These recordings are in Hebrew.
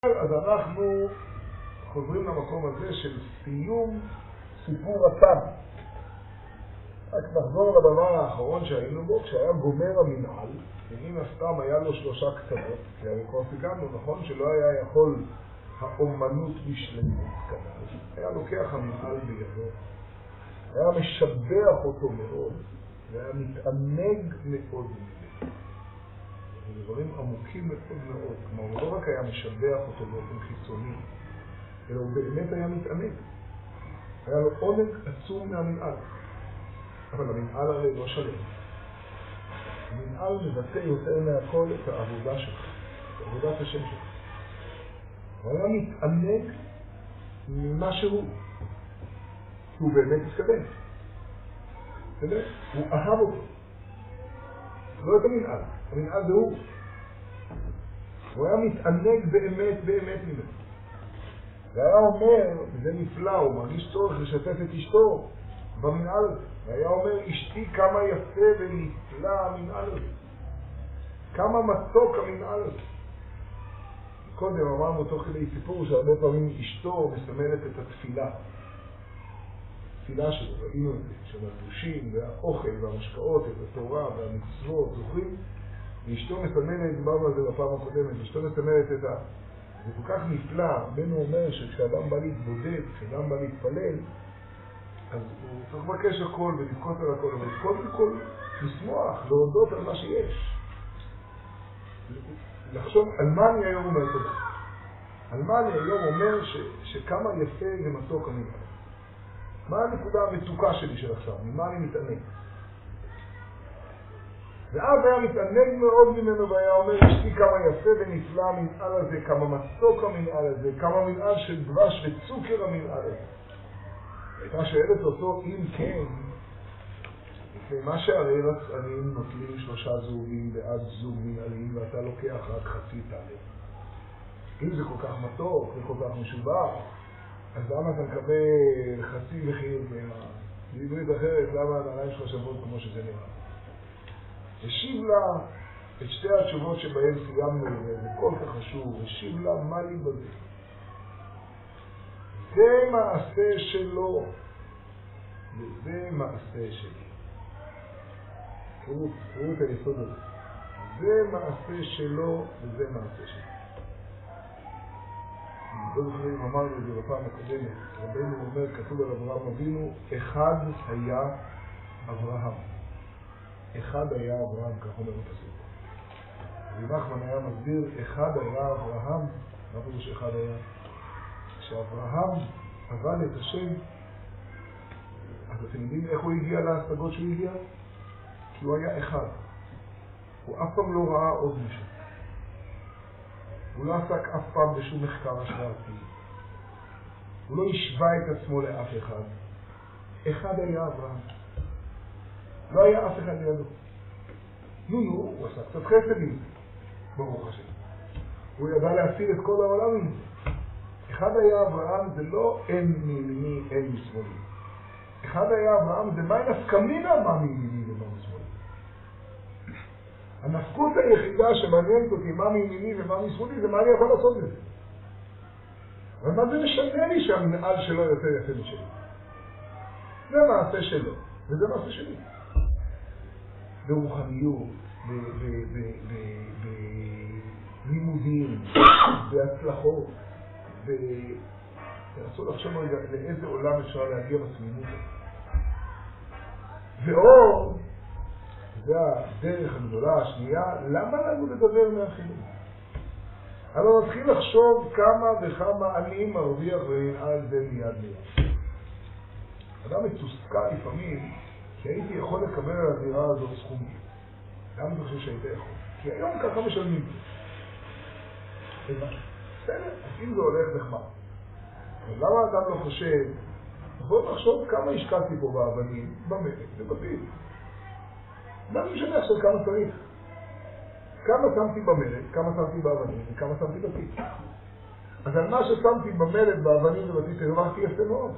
אז אנחנו חוזרים למקום הזה של סיום סיפור התם. רק נחזור לדבר האחרון שהיינו בו, כשהיה גומר המנהל, ומן הסתם היה לו 3 קצוות, כי הרי כבר סיגמנו, נכון, שלא היה יכול האומנות בשלמות כנראה. היה לוקח המנהל בידו, היה משבח אותו מאוד, והיה מתענג מאוד ממנו. זה דברים עמוקים מאוד מאוד, כלומר הוא לא רק היה משבח אותו באופן חיצוני, אלא הוא באמת היה מתענג. היה לו עונג עצום מהמנהל. אבל המנהל הרי לא שלם. המנהל מבטא יותר מהכל את העבודה שלך, את עבודת השם שלך. הוא היה מתענג ממה שהוא. כי הוא באמת התקדם. בסדר? הוא אהב אותו. לא את המנהל. המנהל זה הוא. הוא היה מתענג באמת באמת ממנו. והיה אומר, וזה נפלא, הוא מרגיש צורך לשתף את אשתו במנהל. והיה אומר, אשתי כמה יפה ונפלא המנהל הזה. כמה מתוק המנהל הזה. קודם אמרנו תוך כדי סיפור שהרבה פעמים אשתו מסמלת את התפילה. התפילה שלו, ראינו את זה, של הדושים והאוכל והמשקעות, את התורה והמצוות, זוכרים? ואשתו מסמלת, דיברנו על זה בפעם הקודמת, אשתו מסמלת את זה כל כך נפלא, בנו אומר שכשאדם בא להתבודד, כשאדם בא להתפלל, אז הוא צריך לבקש הכל ולבכות על הכל, אבל קודם כל לשמוח, להודות על מה שיש. לחשוב על מה אני היום אומר תודה. על מה אני היום אומר שכמה יפה ומתוק אני אומר. מה הנקודה המתוקה שלי של עכשיו? ממה אני מתענג? ואז היה מתענג מאוד ממנו והיה אומר, אשתי כמה יפה ונפלא המנהל הזה, כמה מתוק המנהל הזה, כמה מנהל של דבש וצוקר המנהל הזה. הייתה שואלת אותו, אם כן, לפני מה שהרי רצענים נוטלים 3 זוגים בעד זוג מנהלים ואתה לוקח רק חצי תאלה. אם זה כל כך מתוק וכל כך משובח, אז למה אתה מקבל חצי מחיר בעברית אחרת, למה הנעליים שלך שוות כמו שזה נראה? השיב לה את 2 התשובות שבהן סיימנו, וזה כל כך חשוב, השיב לה מה לי בזה. זה מעשה שלו, וזה מעשה שלי. תראו את היסוד הזה. זה מעשה שלו, וזה מעשה שלי. לא זוכרים, אמרנו את זה בפעם הקודמת, רבנו אומר, כתוב על אברהם אבינו, אחד היה אברהם. אחד היה אברהם, כך אומר הפסוק. ונחמן היה מסביר, אחד היה אברהם, מה פירוש אחד היה? כשאברהם עבד את השם, אז אתם יודעים איך הוא הגיע להשגות שהוא הגיע? כי הוא היה אחד. הוא אף פעם לא ראה עוד מישהו. הוא לא עסק אף פעם בשום מחקר השוואתי. הוא לא השווה את עצמו לאף אחד. אחד היה אברהם. לא היה אף אחד לידו. הוא עשה קצת חסדים, ברוך השם. הוא ידע להציל את כל העולם עם זה. אחד היה אברהם זה לא אין מימיני, אין משמאלי. אחד היה אברהם זה מה נפקמינה מה מימיני ומה משמאלי. הנפקות היחידה שמעניינת אותי מה מימיני ומה משמאלי זה מה אני יכול לעשות בזה. אבל מה זה משנה לי שהמנהל שלו יותר יפה משלי? זה מעשה שלו, וזה מעשה שלי. ברוחניות, בלימודים, בהצלחות, תנסו לחשוב רגע לאיזה עולם אפשר להגיע בסמינות. ועוד, זה הדרך הגדולה השנייה, למה לנו לדבר מהחינוך? אנחנו נתחיל לחשוב כמה וכמה אני מרוויח ומנהל זה מיד מיד. אדם מתוסכל לפעמים, כי הייתי יכול לקבל על הדירה הזאת סכומים. גם אני חושב שהייתי יכול. כי היום ככה משלמים. בסדר, אם זה הולך נחמד. אבל למה אדם לא חושב, בוא נחשוב כמה השקעתי פה באבנים, במלך ובפיל. מה משנה עכשיו כמה צריך? כמה שמתי במלך, כמה שמתי באבנים וכמה שמתי בפיל. אז על מה ששמתי במלך, באבנים ובפיל, הרווחתי יפה מאוד.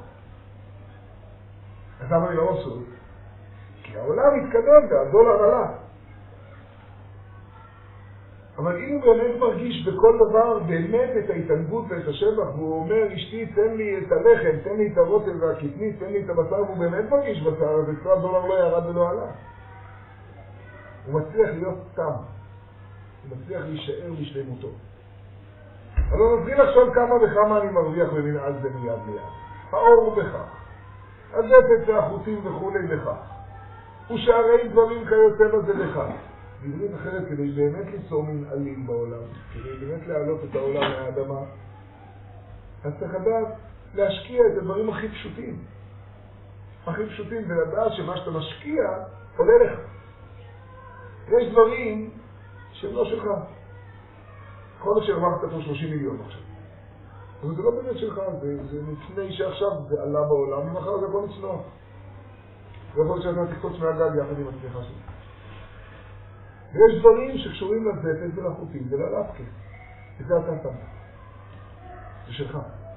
אז למה אני לא מבסוט? כי העולם התקדם והדולר עלה. אבל אם הוא באמת מרגיש בכל דבר באמת את ההתענגות ואת השבח, והוא אומר, אשתי, תן לי את הלחם, תן לי את הרוטל והקטנית, תן לי את הבשר, והוא באמת מרגיש בשר, אז $1 לא ירד ולא עלה. הוא מצליח להיות תם. הוא מצליח להישאר בשלמותו. אבל הוא נתחיל עכשיו כמה וכמה אני מרוויח במנהל זה מיד ליד. האור בכך. הזפת והחוטים וכולי בכך. ושערי דברים כיוצא בזה בכך. בעברית אחרת, כדי באמת ליצור מנהלים בעולם, כדי באמת להעלות את העולם מהאדמה, אז צריך לדעת להשקיע את הדברים הכי פשוטים. הכי פשוטים, ולדעת שמה שאתה משקיע עולה לך. יש דברים שהם לא שלך. כל מה שהרווחת פה 30 מיליון עכשיו. אבל זה לא באמת שלך, זה לפני שעכשיו זה עלה בעולם, ומחר זה הכל נצנוע. זה יכול להיות שאתה תקפוץ מהגג יחד עם הצליחה שלך. ויש דברים שקשורים לזפת ולחוטים וללפקה. וזה אתה שמת. זה שלך.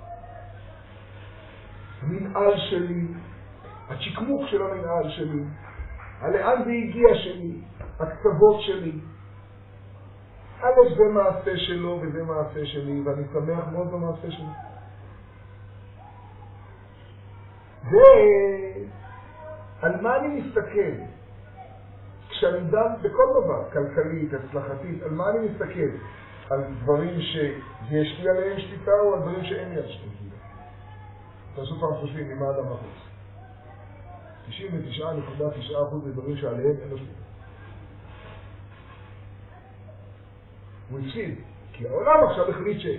המנהל שלי, הצ'קמוק של המנהל שלי, הלאן זה הגיע שלי, הקצוות שלי. זה מעשה שלו וזה מעשה שלי, ואני שמח מאוד במעשה שלי. ועל מה אני מסתכל? כשאני דן בכל דבר, כלכלית, הצלחתית, על מה אני מסתכל? על דברים שיש לי עליהם שליטה או על דברים שאין לי על שליטה? תעשו פעם חושבים ממה אדם החוץ. 99.9% זה דברים שעליהם אין לו שליטה. הוא הפסיד, כי העולם עכשיו החליט ש...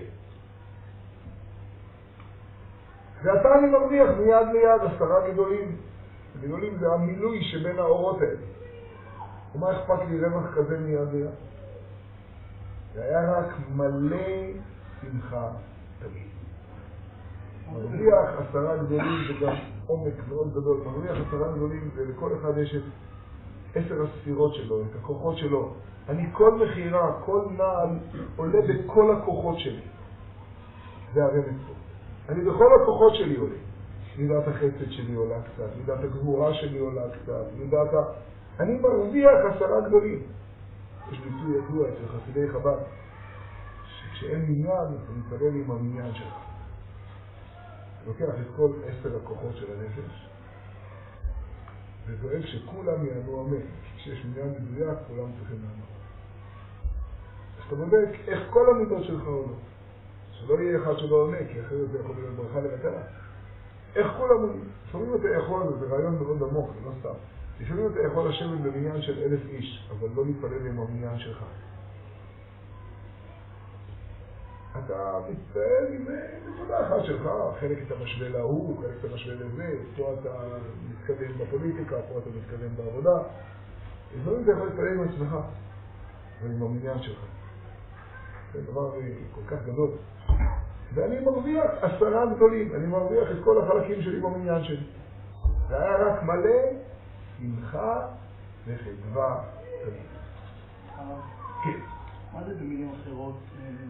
ועתה אני מרוויח מיד ליד 10 גדולים. גדולים זה המילוי שבין האורות האלה. ומה אכפת לי רווח כזה מיד ליד? זה היה רק מלא שמחה תמיד. מרוויח 10 גדולים זה גם עומק מאוד גדול. מרוויח 10 גדולים זה לכל אחד יש את 10 הספירות שלו, את הכוחות שלו. אני כל מחירה, כל נעל עולה בכל הכוחות שלי. זה הרמז פה. אני בכל הכוחות שלי עולה. מידת החסד שלי עולה קצת, מידת הגבורה שלי עולה קצת, מידת ה... אני מרוויח 10 גדולים. יש ביטוי ידוע אצל חסידי חב"ד, שכשאין מניין, אני מתפלל עם המניין שלך. לוקח את כל 10 הכוחות של הנפש, ודואג שכולם יענו אמן. כשיש מניין מדויק, כולם צריכים לענות. אז אתה בודק איך כל המידות שלך עולות. שלא יהיה אחד שלא עונה, כי אחרת זה יכול להיות ברכה לבטלה. איך כולם עונים? לפעמים אתה יכול, זה רעיון מאוד עמוק, זה לא סתם. לפעמים אתה יכול לשבת במניין של 1,000 איש, אבל לא להתפלל עם המניין שלך. אתה מתפעל עם נקודה אחת שלך, חלק אתה משווה להוא, חלק אתה משווה לזה, פה אתה מתקדם בפוליטיקה, פה אתה מתקדם בעבודה. לפעמים אתה יכול להתפעל עם עצמך ועם המניין שלך. זה דבר כל כך גדול. ואני מרוויח 10 גדולים, אני מרוויח את כל החלקים שלי במניין שלי. זה היה רק מלא שמחה וחדווה תמיד. כן. מה זה במילים אחרות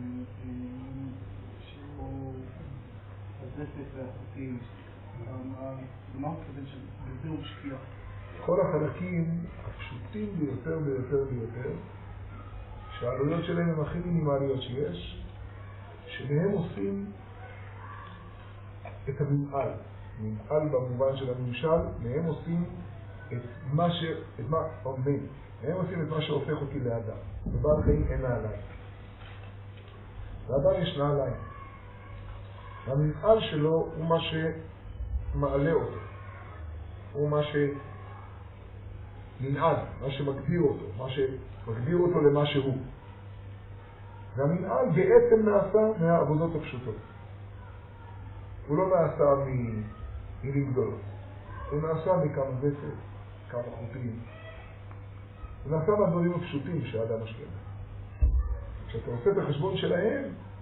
שהוא הזפת והחוטים? מה הוא כזה שבזה הוא משקיע? כל החלקים הפשוטים ביותר ביותר ביותר, שהעלויות שלהם הן הכי מינימליות שיש, שמהם עושים את המנהל. מנהל במובן של הממשל, מהם עושים את מה מהם עושים את מה שהופך אותי לאדם. בבעל חיים אין נעליים. לאדם יש נעליים. והמנהל שלו הוא מה שמעלה אותו. הוא מה שמנהל, מה שמגדיר אותו, מה שמגדיר אותו למה שהוא. והמנהל בעצם נעשה מהעבודות הפשוטות. הוא לא נעשה מילים גדולות. הוא נעשה מכמה זפת, כמה חוטים. הוא נעשה מהדברים הפשוטים שהאדם משקיע. כשאתה עושה את החשבון שלהם,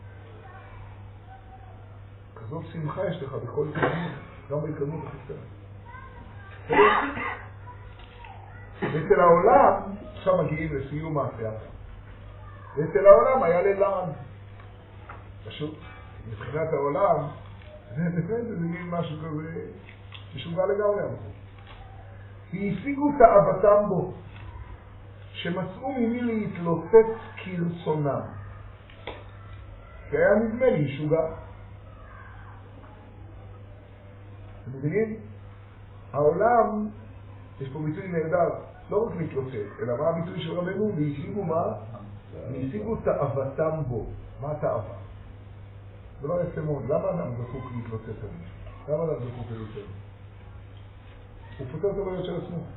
כזאת שמחה יש לך בכל התקדמות, גם בהתקדמות הכי קטנה. ואצל העולם, עכשיו מגיעים לסיום מעשה. ואצל העולם היה ללען. פשוט, מבחינת העולם, זה מין משהו כזה משוגע לגמרי המקום. והשיגו תאוותם בו, שמצאו ממי להתלוצץ כרצונם. כי היה נדמה לי משוגע. אתם מבינים? העולם, יש פה ביטוי נהדר, לא רק מתלוצץ, אלא מה הביטוי של רבנו? והשיגו מה? והשיגו תאוותם בו. מה תאווה? זה לא יפה מאוד. למה אדם זקוק להתלוצץ על מישהו? למה אדם זקוק להתלוצץ? הוא פותר את הבעיות של עצמו.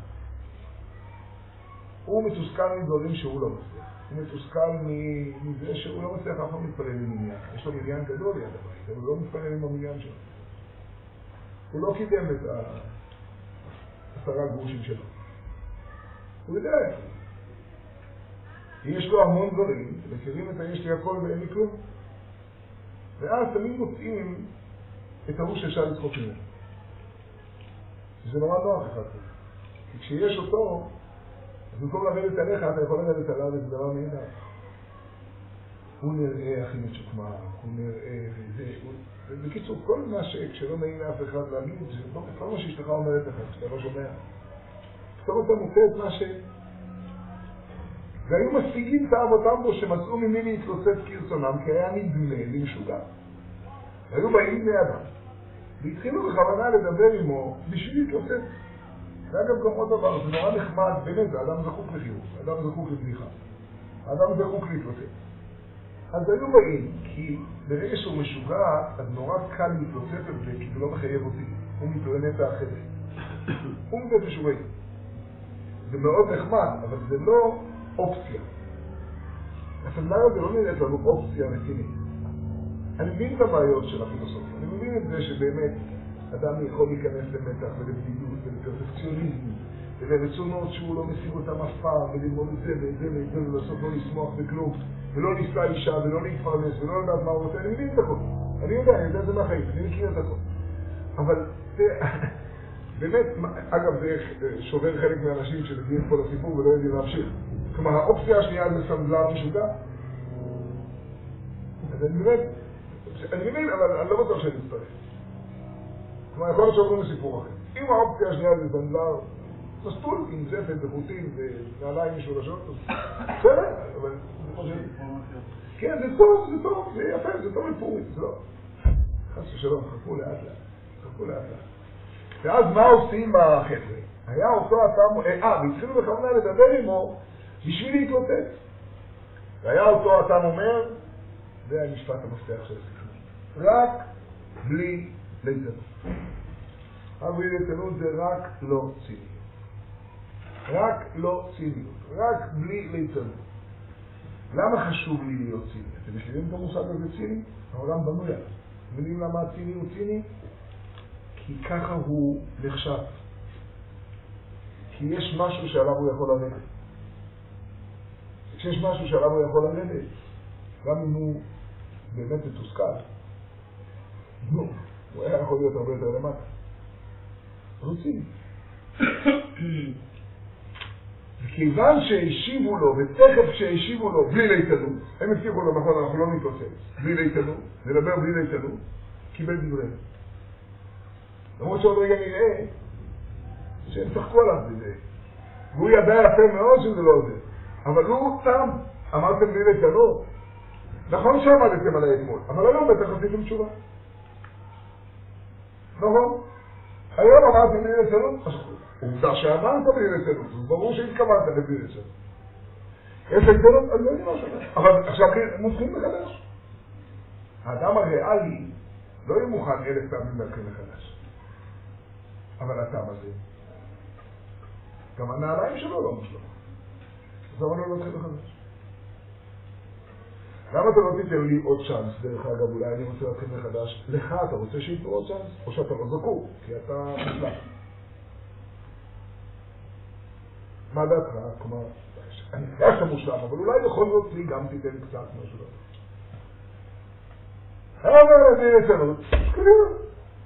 הוא מתוסכל מדברים שהוא לא מצליח. הוא מתוסכל מזה שהוא לא מצליח אף פעם להתפלל עם עניין. יש לו עניין גדול ליד הבית, אבל הוא לא מתפלל עם המניין שלו. הוא לא קידם את 10 גרושים שלו. הוא יודע את זה. יש לו המון דברים, מכירים את יש לי הכל ואין לי כלום. ואז תמיד מוצאים את ההוא שאפשר לצחוק ממנו. זה נורא נוח אחד כזה. כי כשיש אותו, אז במקום לרדת עליך, אתה יכול לרדת עליו וזה דבר נהדר. הוא נראה הכי משוקמע, הוא נראה וזה. בקיצור, כל מה כשלא נעים לאף אחד להגיד, זה כל מה שאשתך אומרת לך, כשאתה לא שומע. פתאום אתה מוצא את מה ש... והיו משיגים תאוותם בו שמצאו ממי להתלוצץ כרצונם, כי היה נדמה לי משוגע. והיו באים בני אדם, והתחילו בכוונה לדבר עמו בשביל להתלוצץ. ואגב גם עוד דבר, זה נורא נחמד, באמת, האדם זקוק לחיוך, האדם זקוק לבדיחה, האדם זקוק להתלוצץ. אז היו באים, כי ברגע שהוא משוגע, אז נורא קל להתלוצץ את זה, כי זה לא מחייב אותי. הוא מפלנטה אחרת. הוא מבית משוגעים. זה מאוד נחמד, אבל זה לא אופציה. הסמינר הזה לא נראית לנו אופציה רצינית. אני מבין את הבעיות של הפילוסופיה. אני מבין את זה שבאמת אדם יכול להיכנס למתח ולבדידות ולפרפקציוניזם ולרצונות שהוא לא משיג אותם אף פעם וללמוד את זה ואת זה ואת זה ולעשות לא לשמוח בכלום ולא ניסה אישה ולא להתפרנס ולא לדעת מה הוא רוצה. אני מבין את הכל. אני יודע זה מהחיים, אני מכיר את הכל. אבל זה... באמת, אגב, זה שובר חלק מהאנשים שמגיעים פה לסיפור ולא יודעים להמשיך. כלומר, האופציה השנייה זה סנדלר משוגע. אז אני מבין, אבל אני לא בטוח שאני מצטרף. כלומר, יכול להיות שעוברים לסיפור אחר. אם האופציה השנייה זה סנדלר מסטול, עם זפת וחוטים ונעליים משולשות, אז בסדר, אבל זה חושב. כן, זה טוב, זה יפה, זה טוב לפורים, זה לא. חס ושלום, חכו לאט לאט. ואז מה עושים בחבר'ה? היה אותו אתם, והתחילו בכוונה לדבר עמו בשביל להתלוצץ. והיה אותו אתם אומר, זה המשפט המפתח של הסיפור. רק בלי ליצנות. בלי ליצנות זה רק לא ציניות. רק לא ציניות. רק בלי ליצנות. למה חשוב לי להיות ציני? אתם מכירים את המושג הזה ציני? העולם בנוי עליו. מבינים למה הציני הוא ציני? כי ככה הוא נחשב. כי יש משהו שעליו הוא יכול לרדת. כשיש משהו שעליו הוא יכול לרדת, גם אם הוא באמת מתוסכל, הוא היה יכול להיות הרבה יותר למטה. רוצים. וכיוון שהשיבו לו, ותכף שהשיבו לו, בלי ליתנות, הם הבטיחו לו, נכון, אנחנו לא מתלוצץ, בלי ליתנות, נדבר בלי ליתנות, קיבל דבריהם. למרות שעוד רגע נראה שהם צחקו עליו בזה. והוא ידע יפה מאוד שזה לא זה. אבל הוא תם, אמרתם בלי ליתנות. נכון שעמדתם עליי אתמול, אבל היום בטח עשיתם תשובה. נכון? היום אמרתם בלי ליתנות, עובדה שאמרת בלי ליתנות, אז ברור שהתכוונת לבלי ליתנות. יש ליתנות, אני לא יודע מה שאתה. אבל עכשיו מוכנים מחדש. האדם הריאלי לא יהיה מוכן 1000 פעמים להתחיל מחדש. אבל הטעם הזה, גם הנעליים שלו לא מושלם. אז למה לא להתחיל מחדש? למה אתה לא תיתן לי עוד צ'אנס? דרך אגב, אולי אני רוצה להתחיל מחדש. לך אתה רוצה שיתנו עוד צ'אנס? או שאתה לא זקוק, כי אתה מושלם. מה דעתך? כלומר, אני יודע שאתה מושלם, אבל אולי בכל זאת לי גם תיתן קצת משהו. אבל אני רצינות, קדימה.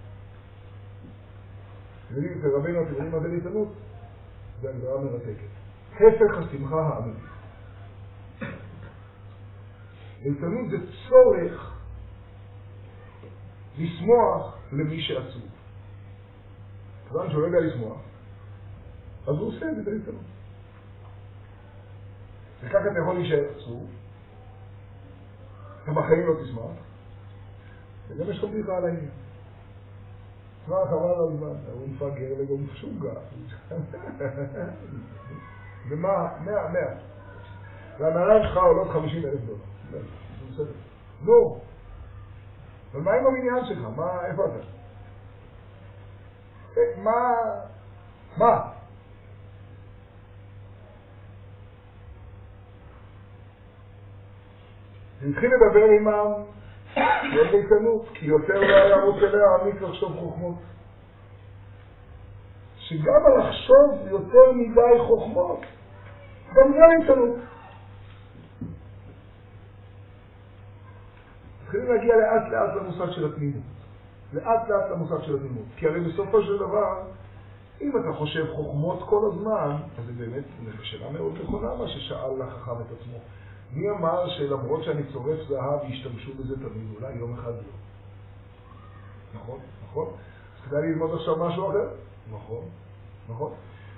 רבינו, אתם יודעים מה זה ליתנות? זה הגדרה מרתקת. הפך השמחה האמיתית. ליתנות זה צורך לשמוח למי שעצוב. כיוון שהוא לא יודע לשמוח, אז הוא עושה את זה ליתנות. וכך אתה יכול להישאר עצוב, אתה בחיים לא תשמח, וגם יש לך בדיחה על העניין. תשמע, חבל על זמן, הוא מפגר וגם שוגע. ומה? 100. והנעליים שלך עולות $50,000. זה בסדר. נו, אבל מה עם המניין שלך? איפה אתה? מה? התחיל לדבר עימם בליצנות, כי יותר לא היה רוצה להעמיק לחשוב חוכמות. שגם לחשוב יותר מדי חוכמות, גם זה ליצנות. התחילים להגיע לאט למושג של התמימות. לאט למושג של התמימות. כי הרי בסופו של דבר, אם אתה חושב חוכמות כל הזמן, אז זה באמת שאלה מאוד נכונה מה ששאל החכם את עצמו. מי אמר שלמרות שאני צורף זהב ישתמשו בזה תמיד? אולי יום אחד לא. נכון? אז כדאי ללמוד עכשיו משהו אחר? נכון.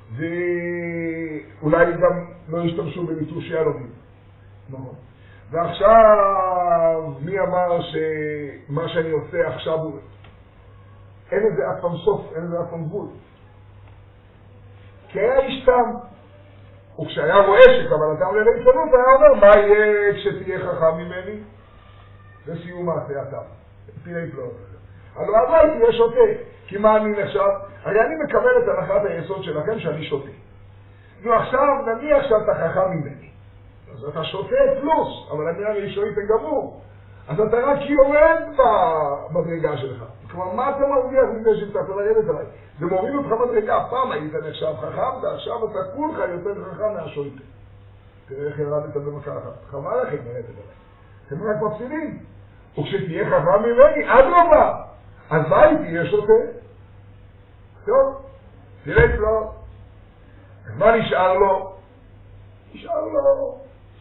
ואולי גם לא ישתמשו במיתוש יהלומים. נכון. ועכשיו, מי אמר שמה שאני עושה עכשיו הוא... אין לזה אף פעם סוף, אין לזה אף פעם גבול. כי היה איש תם. וכשהיה רואה שכוונתם לליצנות, היה אומר, מה יהיה כשתהיה חכם ממני? זה סיום מעשה התם. פילי פלאות. אבל תהיה שותה. כי מה אני נחשב? הרי אני מקבל את הנחת היסוד שלכם שאני שותה. ועכשיו, נניח שאתה חכם ממני. אז אתה שותה פלוס, אבל אני הרי שואית גמור. אז אתה רק יורד במדרגה שלך. כלומר, מה אתה מרוויח מזה שאתה לרדת עליי? זה מוריד אותך מדרגה. פעם היית נחשב חכם, ועכשיו אתה כולך יותר חכם מהשויטה. תראה איך ירדת במכה אחת. חבל לכם לרדת עליי. אתם רק מפסידים. וכשתהיה חכם ממני, עד רבה. אז מה היא תהיה שותה? טוב, תראה לו. מה נשאר לו? נשאר לו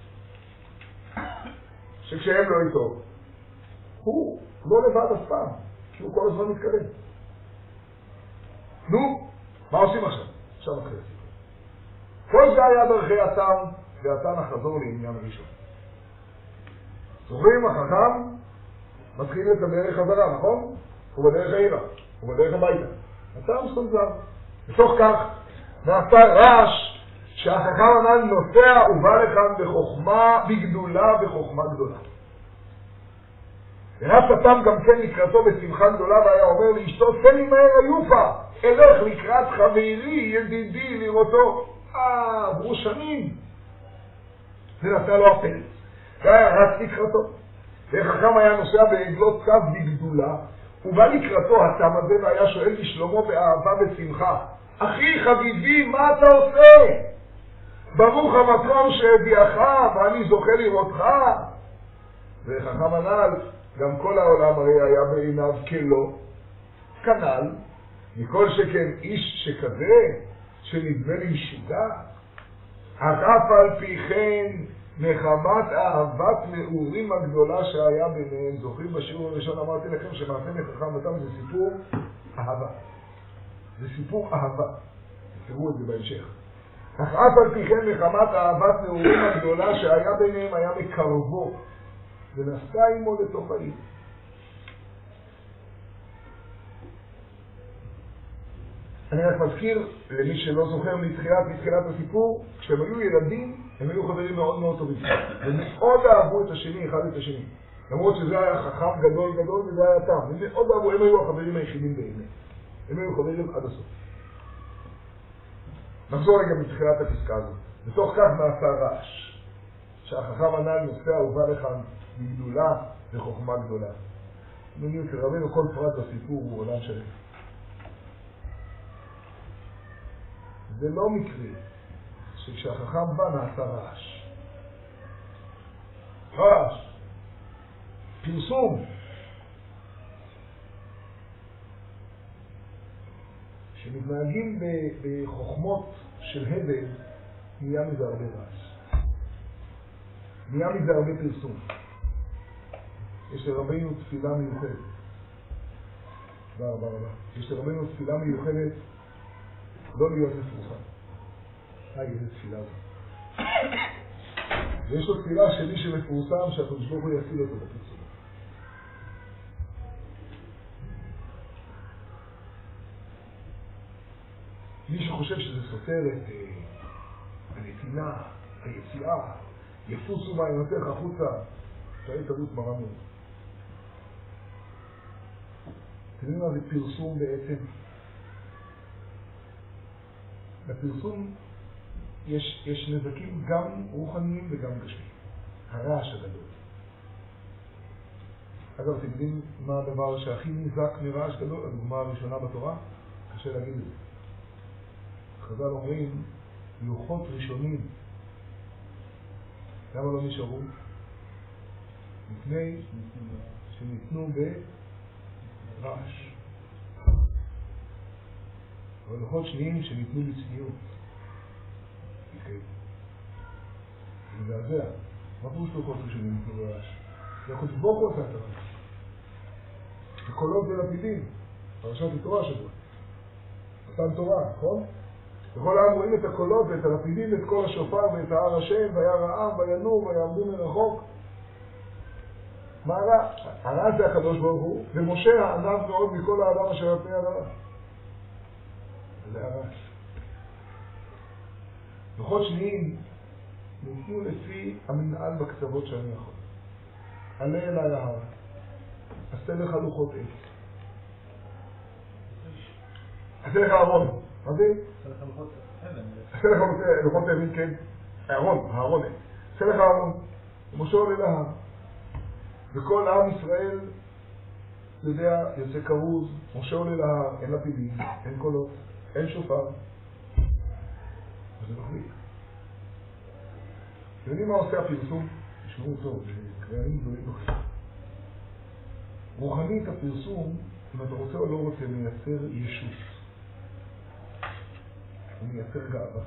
שכשהם לא איתו, הוא לא לבד אף פעם, כי הוא כל הזמן מתקדם. נו, מה עושים עכשיו? עכשיו מתחיל הסיפור. כל זה היה דרכי התם, והתם נחזור לעניין ראשון. זוכרים, החכם מתחיל את הדרך חזרה, נכון? הוא בדרך העירה, הוא בדרך הביתה. התם סונזר. בתוך כך נעשה רעש שהחכם הנ"ל נוסע ובא לכאן בחוכמה, בגדולה וחוכמה גדולה. ורץ התם גם כן לקראתו בשמחה גדולה, והיה אומר לאשתו, תן לי מהר היופה, אלך לקראת חברי, ידידי, לראותו. עברו שנים. זה נתן לו הפלץ. והיה רץ לקראתו. וחכם היה נוסע בעגלות קו בגדולה, הוא בא לקראתו התם הזה והיה שואל לשלומו באהבה ושמחה, אחי חביבי, מה אתה עושה? ברוך המקום שהביאך ואני זוכה לראותך. וחכם הנ"ל, גם כל העולם הרי היה בעיניו כלא, כנ"ל, מכל שכן איש שכזה, שנדמה לי משוגע, אף על פי כן מחמת אהבת נעורים הגדולה שהיה ביניהם. זוכרים בשיעור הראשון אמרתי לכם שמעשה מחכם ותם זה סיפור אהבה. זה סיפור אהבה. תראו את זה בהמשך. אך אף על פי כן מחמת אהבת נעורים הגדולה שהיה ביניהם היה מקרבו ונסע עמו לתוך העיר. אני רק מזכיר למי שלא זוכר מתחילת הסיפור, כשהם היו ילדים הם היו חברים מאוד מאוד טובים ומאוד אהבו את השני אחד את השני, למרות שזה היה חכם גדול וזה היה תם. הם מאוד אהבו, הם היו החברים היחידים באמת, הם היו חברים עד הסוף. נחזור רגע מתחילת הפסקה הזאת. בתוך כך נעשה רעש שהחכם הנ"ל נוסע ובא לכאן בגדולה וחוכמה גדולה. מניעות רבינו כל פרט בסיפור הוא עולם שלם. זה לא מקרה שכשהחכם בא נעשה רעש. רעש. פרסום. שמתנהגים בחוכמות של הבל, נהיה מזה הרבה רעש. נהיה מזה הרבה פרסום. יש לרבינו תפילה מיוחדת. רבה. יש לרבינו תפילה מיוחדת לא להיות מפורסם. איזה תפילה זו. ויש לו תפילה שלי שמפורסם שהקדוש ברוך הוא יציל אותו בפרסום. מי שחושב שזה סותר את הנתינה, היציאה, יפוסו מעיינותיך החוצה, שהיית תרות מרה מאוד. אתם יודעים מה זה פרסום בעצם? בפרסום יש נזקים גם רוחניים וגם גשמיים. הרעש הגדול. אגב, אתם יודעים מה הדבר שהכי נזק מרעש גדול? הדוגמה הראשונה בתורה? קשה להגיד את זה. חז"ל אומרים, לוחות ראשונים. למה לא נשארו? מפני שניתנו ברעש. אבל לוחות שניים שניתנו לצניעות. זה מזעזע. מה פירוש לוחות ראשונים ניתנו ברעש? זה הקדוש ברוך הוא עשה את הרעש. הקולות ולפידים. פרשת התורה שבו. מתן תורה, נכון? וכל העם רואים את הקולות ואת הלפידים ואת כל השופר ואת ההר השם וירא העם וינועו ויעמדו מרחוק. מה הרע? הרע זה הקדוש ברוך הוא, ומשה הענב מאוד מכל האדם אשר על פני האדמה. זה הרעש. לוחות שניים ניתנו לפי המנהל בקצוות שאני יכול. עלה אליי ההר, עשה לך לוחות עץ. עשה לך ארון. מה זה? עשה לך לוחות אבן, כן. הארון. עשה לך ארון. משה עולה להר. וכל עם ישראל יודע, יוצא כרוז, משה עולה להר, אין לפידים, אין קולות, אין שופר. וזה מחליק. אתם יודעים מה עושה הפרסום? תשמעו טוב, קריינים גדולים בכם. רוחנית הפרסום, אם אתה רוצה או לא רוצה, מייצר ישות. הוא מייצר גאווה.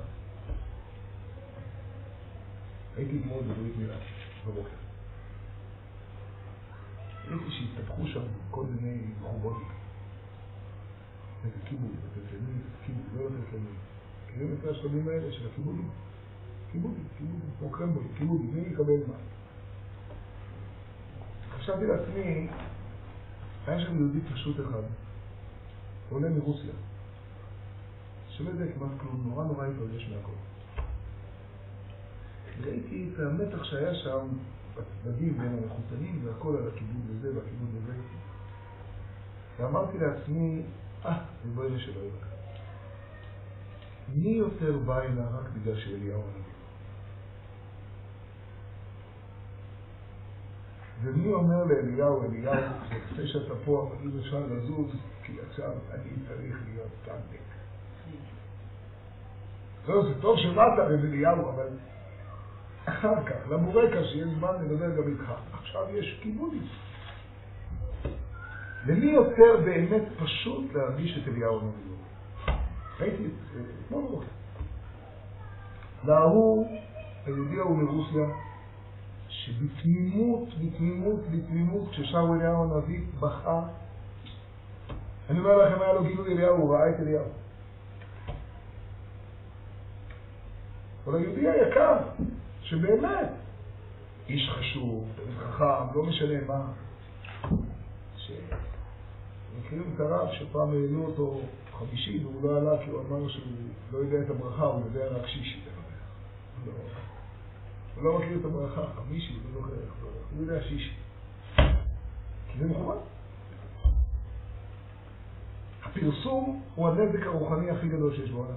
הייתי אתמול בברית מילה, בבוקר. ראיתי שהתפתחו שם כל מיני חובות. איזה כיבוד, תתלמי, כיבוד, לא תתלמי. מכירים את השלבים האלה של הכיבודים? כיבודים, כמו קרמבולים, כיבודים, מי יקבל מה? חשבתי לעצמי, היה שם יהודי פשוט אחד, עולה מרוסיה. שלא יודע כמעט כלום, נורא התרגש מהכל. ראיתי את המתח שהיה שם בצדדים בין המחותנים והכל על הכיבוד לזה והכיבוד לזה. ואמרתי לעצמי, ריבונו של עולם. מי יותר בא אליה רק בגלל שאליהו הנביא? ומי אומר לאליהו, לפני שאתה פה, אבל אם אפשר לזוז, כי עכשיו אני צריך להיות צדק. זה טוב שבאת אליהו, אבל אחר כך, למורקה שיהיה זמן לדבר גם איתך. עכשיו יש כיבודים. למי יותר באמת פשוט להרגיש את אליהו הנביא? ראיתי את אתמול בבוקר. להוא, היהודי ההוא מרוסיה, שבתמימות, כששרו אליהו הנביא בכה. אני אומר לכם, היה לו גילוי אליהו, הוא ראה את אליהו. אבל היהודי היקר, שבאמת, איש חשוב, חכם, לא משנה מה, מכירים את הרב שפעם העלו אותו 50 והוא לא עלה כי הוא אמר שהוא לא יודע את הברכה, הוא יודע רק שישי. הוא לא מכיר את הברכה, 50, הוא יודע שישי. כי זה מכובד. הפרסום הוא הנזק הרוחני הכי גדול שיש בעולם.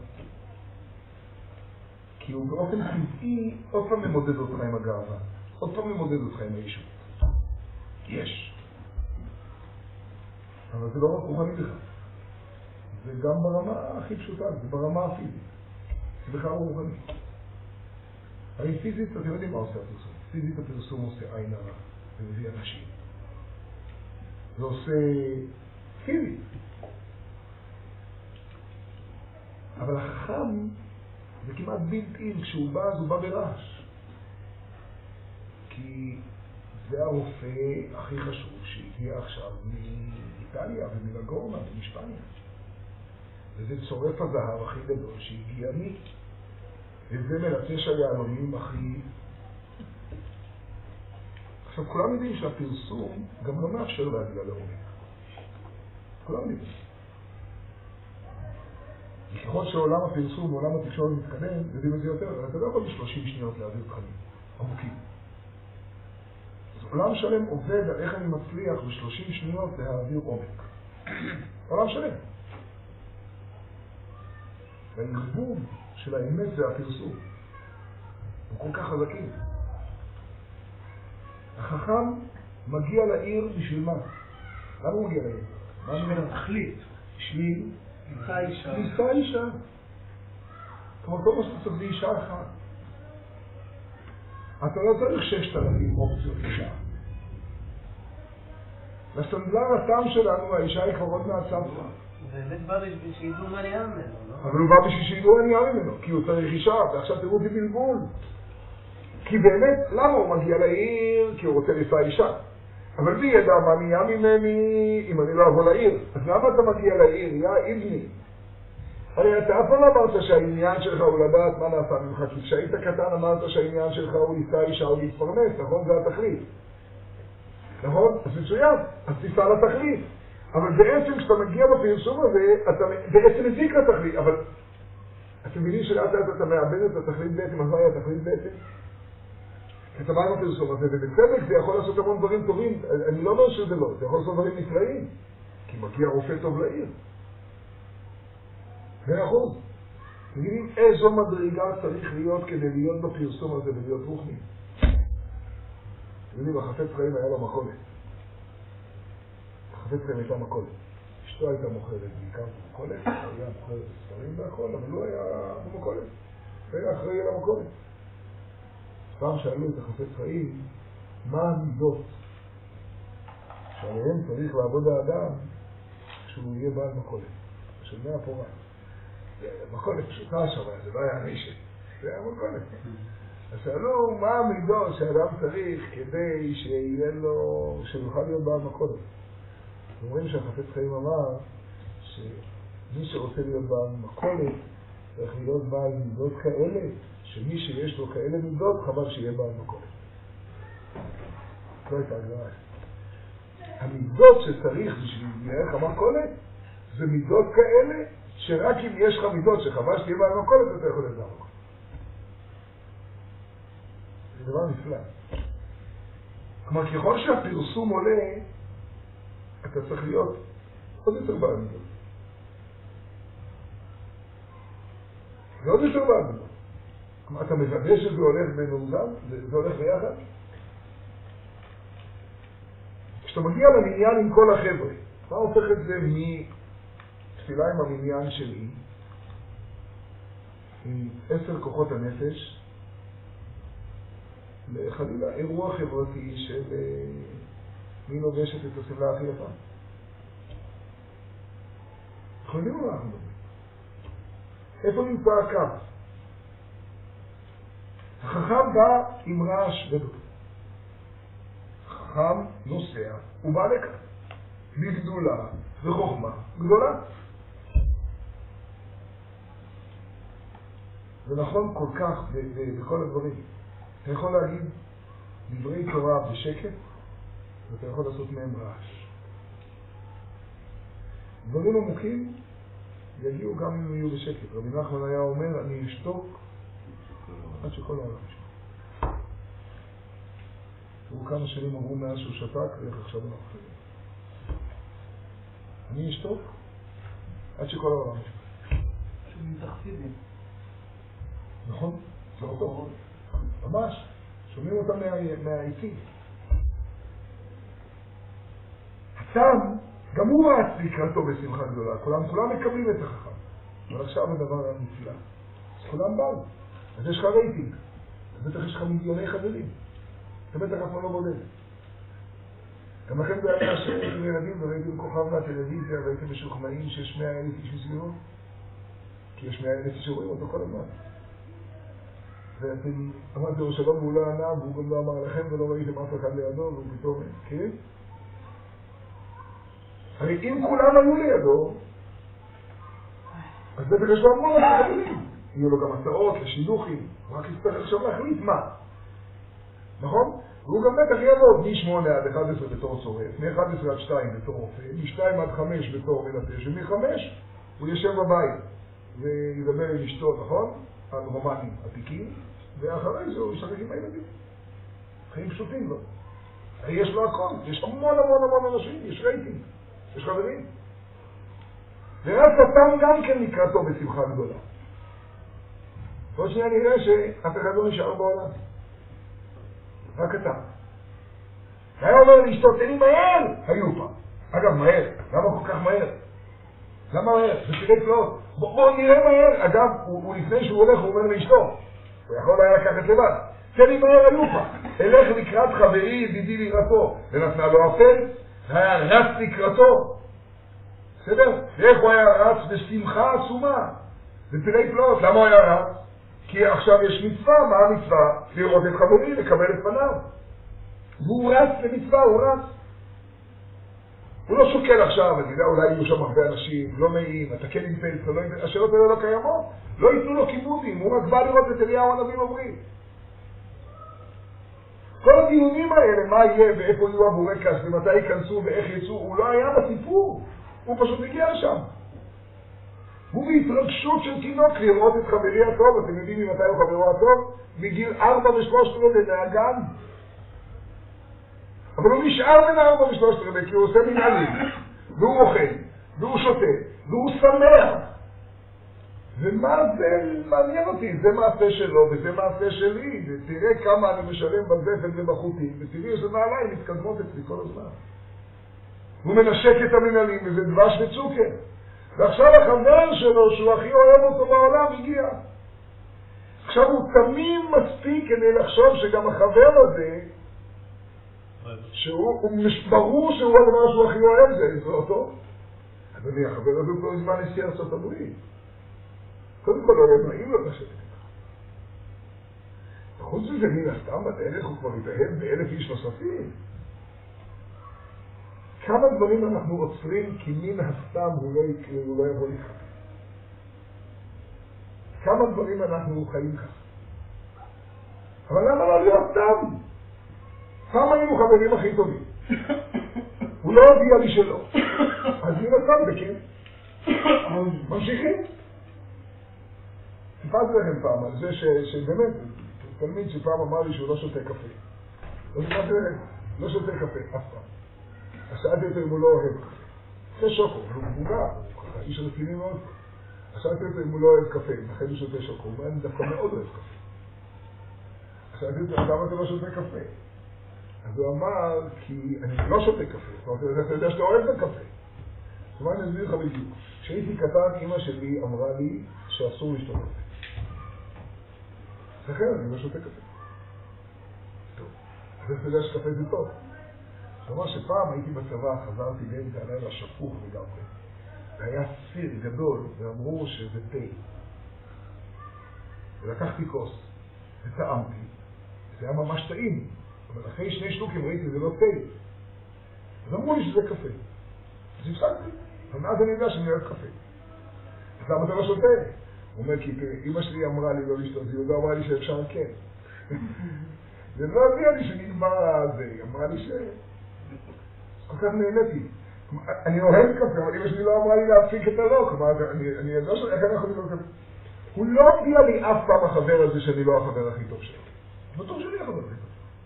כי הוא באופן טבעי עוד פעם ממודד אותך עם הגאווה, עוד פעם ממודד אותך עם האישות. יש. אבל זה לא רק רוחני בכלל. זה גם ברמה הכי פשוטה, זה ברמה הפיזית. זה בכלל רוחני. הרי פיזית, אתם יודעים מה עושה הפרסום. פיזית הפרסום עושה עין הרע, זה מביא אנשים. זה עושה פיזית. אבל החכם זה כמעט בלתי, כשהוא בא, אז הוא בא ברעש. כי זה הרופא הכי חשוב שהגיע עכשיו מאיטליה ומלגורנה ומשפניה. וזה צורף הזהב הכי גדול שהגיע וזה מלטש היהלומים הכי עכשיו, כולם יודעים שהפרסום גם לא מאפשר להגיע לעומק. כולם יודעים. ככל שעולם הפרסום ועולם התקשורת מתקדם, יודעים את זה יותר, אבל אתה לא יכול ב-30 שניות להעביר תכנים עמוקים. אז עולם שלם עובד על איך אני מצליח ב-30 שניות להעביר עומק. עולם שלם. והערבוב של האמת זה הפרסום. הוא כל כך חזקים. החכם מגיע לעיר בשביל מה? למה הוא מגיע לעיר? בשביל התכלית. בשביל ניסה אישה. ניסה אישה. כמו כל מה שאתה צריך באישה אחת. אתה לא צריך 6,000 אופציות אישה. לסנדלר הטעם שלנו, האישה היא כבר עוד מהצבא. הוא באמת בא בשביל שידעו מה נהיה ממנו, לא? אבל הוא בא בשביל שידעו מה נהיה ממנו, כי הוא צריך אישה, ועכשיו תראו אותי בלבול. כי באמת, למה הוא מגיע לעיר? כי הוא רוצה לנסוע אישה. אבל מי ידע מה נהיה ממני אם אני לא אבוא לעיר? אז למה אתה מגיע לעיר? יא איבני. הרי אתה אף פעם אמרת שהעניין שלך הוא לדעת מה נעשה ממך, כי כשהיית קטן אמרת שהעניין שלך הוא לנסוע אישה או להתפרנס, נכון? זה התכלית. נכון? אז מצוין, אז תיסע לתכלית. אבל בעצם כשאתה מגיע בפרסום הזה, אתה בעצם מזיק לתכלית, אבל אתם מבינים שלאט לאט אתה מאבד את התכלית בעצם, אז מה היה התכלית בעצם? אתה בא עם הפרסום הזה, ובצדק זה יכול לעשות המון דברים טובים, אני לא אומר שזה לא, זה יכול לעשות דברים נפלאים, כי מגיע רופא טוב לעיר. 100%. תגידים איזו מדרגה צריך להיות כדי להיות בפרסום הזה ולהיות רוחני. תגידים, החפץ חיים היה לו מכולת. החפץ חיים הייתה מכולת. אשתו הייתה מוכרת, בעיקר במכולת, היה מוכרת ספרים והכל, אבל לא היה במכולת. היה אחראי על המכולת. פעם שאלו את החפץ חיים, מה המידות שעליהם צריך לעבוד האדם כשהוא יהיה בעל מכולת? של 100 פורה. מכולת פשוטה שם, זה לא היה מישהו, זה היה מכולת. אז שאלו מה המידות שאדם צריך כדי שיהיה לו, שיוכל להיות בעל מכולת. אומרים שהחפץ חיים אמר שמי שרוצה להיות בעל מכולת צריך להיות בעל מידות כאלה, שמי שיש לו כאלה מידות חבל שיהיה בעל מכולת. זו הייתה הגדרה. המידות שצריך בשביל לערך המכולת זה מידות כאלה שרק אם יש לך מידות שחבל שתהיה בעל מכולת אתה יכול להיות בעל מכולת. זה דבר נפלא. כלומר, ככל שהפרסום עולה, אתה צריך להיות עוד יותר בעל מידות. ועוד יותר בעל מידות. כלומר, אתה מוודא שזה הולך במאוזן, זה הולך ביחד. כשאתה מגיע למניין עם כל החבר'ה, מה הופך את זה מתפילה עם המניין שלי, עם 10 כוחות הנפש, לחלילה אירוע חברתי של מי לובשת את השמלה הכי יפה. אנחנו יודעים מה אנחנו מדברים. איפה נמצא הקו? החכם בא עם רעש גדול. החכם נוסע, הוא בא לכאן. בגדולה וחוכמה גדולה. זה נכון כל כך בכל הדברים. אתה יכול להגיד דברי תורה בשקט, ואתה יכול לעשות מהם רעש. דברים עמוקים יגיעו גם אם יהיו בשקט. רבי נחמן היה אומר, אני אשתוק עד שכל העולם ישתוק. תראו כמה שנים עברו מאז שהוא שתק, ואיך עכשיו אנחנו חייבים. אני אשתוק עד שכל העולם ישתוק. שמתחסידים. נכון? זה אותו. ממש. שומעים אותם מהעיצים. הטעם, גם הוא רץ לקראתו בשמחה גדולה. כולם מקבלים את החכם. אבל עכשיו הדבר הנפלא. אז כולם באו. אז יש לך רייטינג. אז בטח יש לך מיליוני חברים. אתה בטח אף לא בודד. גם לכם זה היה שהייתם ילדים וראיתם כוכב מהטלוויזיה והייתם משוכנעים שיש 100,000 איש מסביבו. כי יש 100,000 איש שרואים אותו כל הזמן. ואתם אמרתם לו שלום והוא לא ענה, והוא גם לא אמר לכם ולא ראיתם אף אחד לידו, והוא פתאום, כן? הרי אם כולם היו לידו, אז בטח יש לו המון חברים. יהיו לו גם הצעות לשידוכים, הוא רק יצטרך עכשיו להחליט מה. נכון? והוא גם בטח יעבוד מ-8 עד 11 בתור צורף, מ-11 עד 2 בתור רופא, מ-2 עד 5 בתור מלטש, ומ-5 הוא יושב בבית וידבר עם אשתו, נכון? על רומנים עתיקים, ואחרי זה הוא ישחק עם הילדים. חיים פשוטים לו. יש לו הכל, יש המון אנשים, יש רייטינג, יש חברים. ואז סתם גם כן נקראתו בשמחה גדולה. עוד שנייה נראה שאף אחד לא נשאר בעולם. רק אתה. היה אומר לאשתו, תן לי מהר! היו פעם. אגב, מהר. למה כל כך מהר? למה מהר? זה תראה פלאות. בואו נראה מהר. אגב, הוא לפני שהוא הולך, הוא אומר לאשתו. הוא יכול היה לקחת לבד. תן לי מהר היו פעם. אלך לקראת חברי, ידידי לירתו. ונתנה לו אפל, היה רץ לקראתו. בסדר? ואיך הוא היה רץ בשמחה עצומה. זה תראה פלאות. למה הוא היה רץ? כי עכשיו יש מצווה, מה המצווה? לראות את חברי, לקבל את פניו. והוא רץ למצווה, הוא רץ. הוא לא שוקל עכשיו, אני יודע, אולי יהיו שם הרבה אנשים, לא נעים, אתה כן עם פלס, לא עם... השאלות האלה לא קיימות. לא ייתנו לו כיבודים, הוא רק בא לראות את אליהו הנביא אומרים. כל הדיונים האלה, מה יהיה ואיפה יהיו הבורקס, ומתי ייכנסו ואיך יצאו, הוא לא היה בסיפור. הוא פשוט הגיע לשם. הוא בהתרגשות של תינוק לראות את חברי הטוב, אתם יודעים ממתי הוא חברו הטוב? מגיל 4 ו-13 לנהגן. אבל הוא נשאר בין 4 ו-13 כי הוא עושה מנהלים, והוא אוכל, והוא שותה, והוא שמח. ומה זה מעניין אותי? זה מעשה שלו וזה מעשה שלי, ותראה כמה אני משלם בזפת ובחוטים, ותראי איזה נעליים מתקדמות אצלי כל הזמן. הוא מנשק את המנהלים, וזה דבש וצוקר. ועכשיו החבר שלו, שהוא הכי אוהב אותו בעולם, הגיע. עכשיו הוא תמים מספיק כדי לחשוב שגם החבר הזה, ברור שהוא הדבר שהוא הכי אוהב, זה אותו. אדוני, החבר הזה הוא כבר זמן נשיא ארצות הברית. קודם כל לא נעים לו לשבת. חוץ מזה מן הסתם בדרך הוא כבר התאהב ב1,000 איש נוספים. כמה דברים אנחנו עוצרים כי מן הסתם הוא לא יבוא איתך. כמה דברים אנחנו חיים כך. אבל למה לא להיות תם? כמה היינו חברים הכי טובים? הוא לא הודיע לי שלא. אז מן הסתם בכן. ממשיכים. סיפרתי לכם פעם על זה שבאמת, תלמיד שפעם אמר לי שהוא לא שותה קפה. לא סיפרתי לכם, לא שותה קפה, אף פעם. אז שאלתי אותו אם הוא לא אוהב קפה. זה שוקו, הוא מבוגר, הוא ככה איש רציני מאוד. אז שאלתי אותו אם הוא לא אוהב קפה, לכן הוא שותה שוקו, הוא אומר, אני דווקא מאוד אוהב קפה. אז שאלתי אותו, למה אתה לא שותה קפה? אז הוא אמר, כי אני לא שותה קפה. אז אתה יודע שאתה אוהב את הקפה. זאת אומרת, אני אסביר לך בדיוק. כשהייתי קטן, אמא שלי אמרה לי שאסור לשתות קפה. לכן אני לא שותה קפה. טוב, אז אתה יודע שקפה זה טוב. זאת אומרת שפעם הייתי בצבא, חזרתי באמצע הלילה שפוך לגמרי. והיה סיר גדול, ואמרו שזה תה. ולקחתי כוס, וטעמתי. זה היה ממש טעים. אבל אחרי 2 שלוקים ראיתי, זה לא תה. אז אמרו לי שזה קפה. אז הפסקתי. ומאז אני יודע שאני אוהב קפה. אז למה אתה לא שותה? הוא אומר, כי אמא שלי אמרה לי לא לשתות, היא לא אמרה לי שאפשר כן. זה לא הביאה לי שנגמר זה, היא אמרה לי ש... כל כך נהניתי. אני אוהב קפה, אבל אמא שלי לא אמרה לי להפסיק את הרוק. אני יודע איך אנחנו נקרא קפה. הוא לא הביאה לי אף פעם החבר הזה שאני לא החבר הכי טוב שלו. בטוח שלי החבר הכי טוב.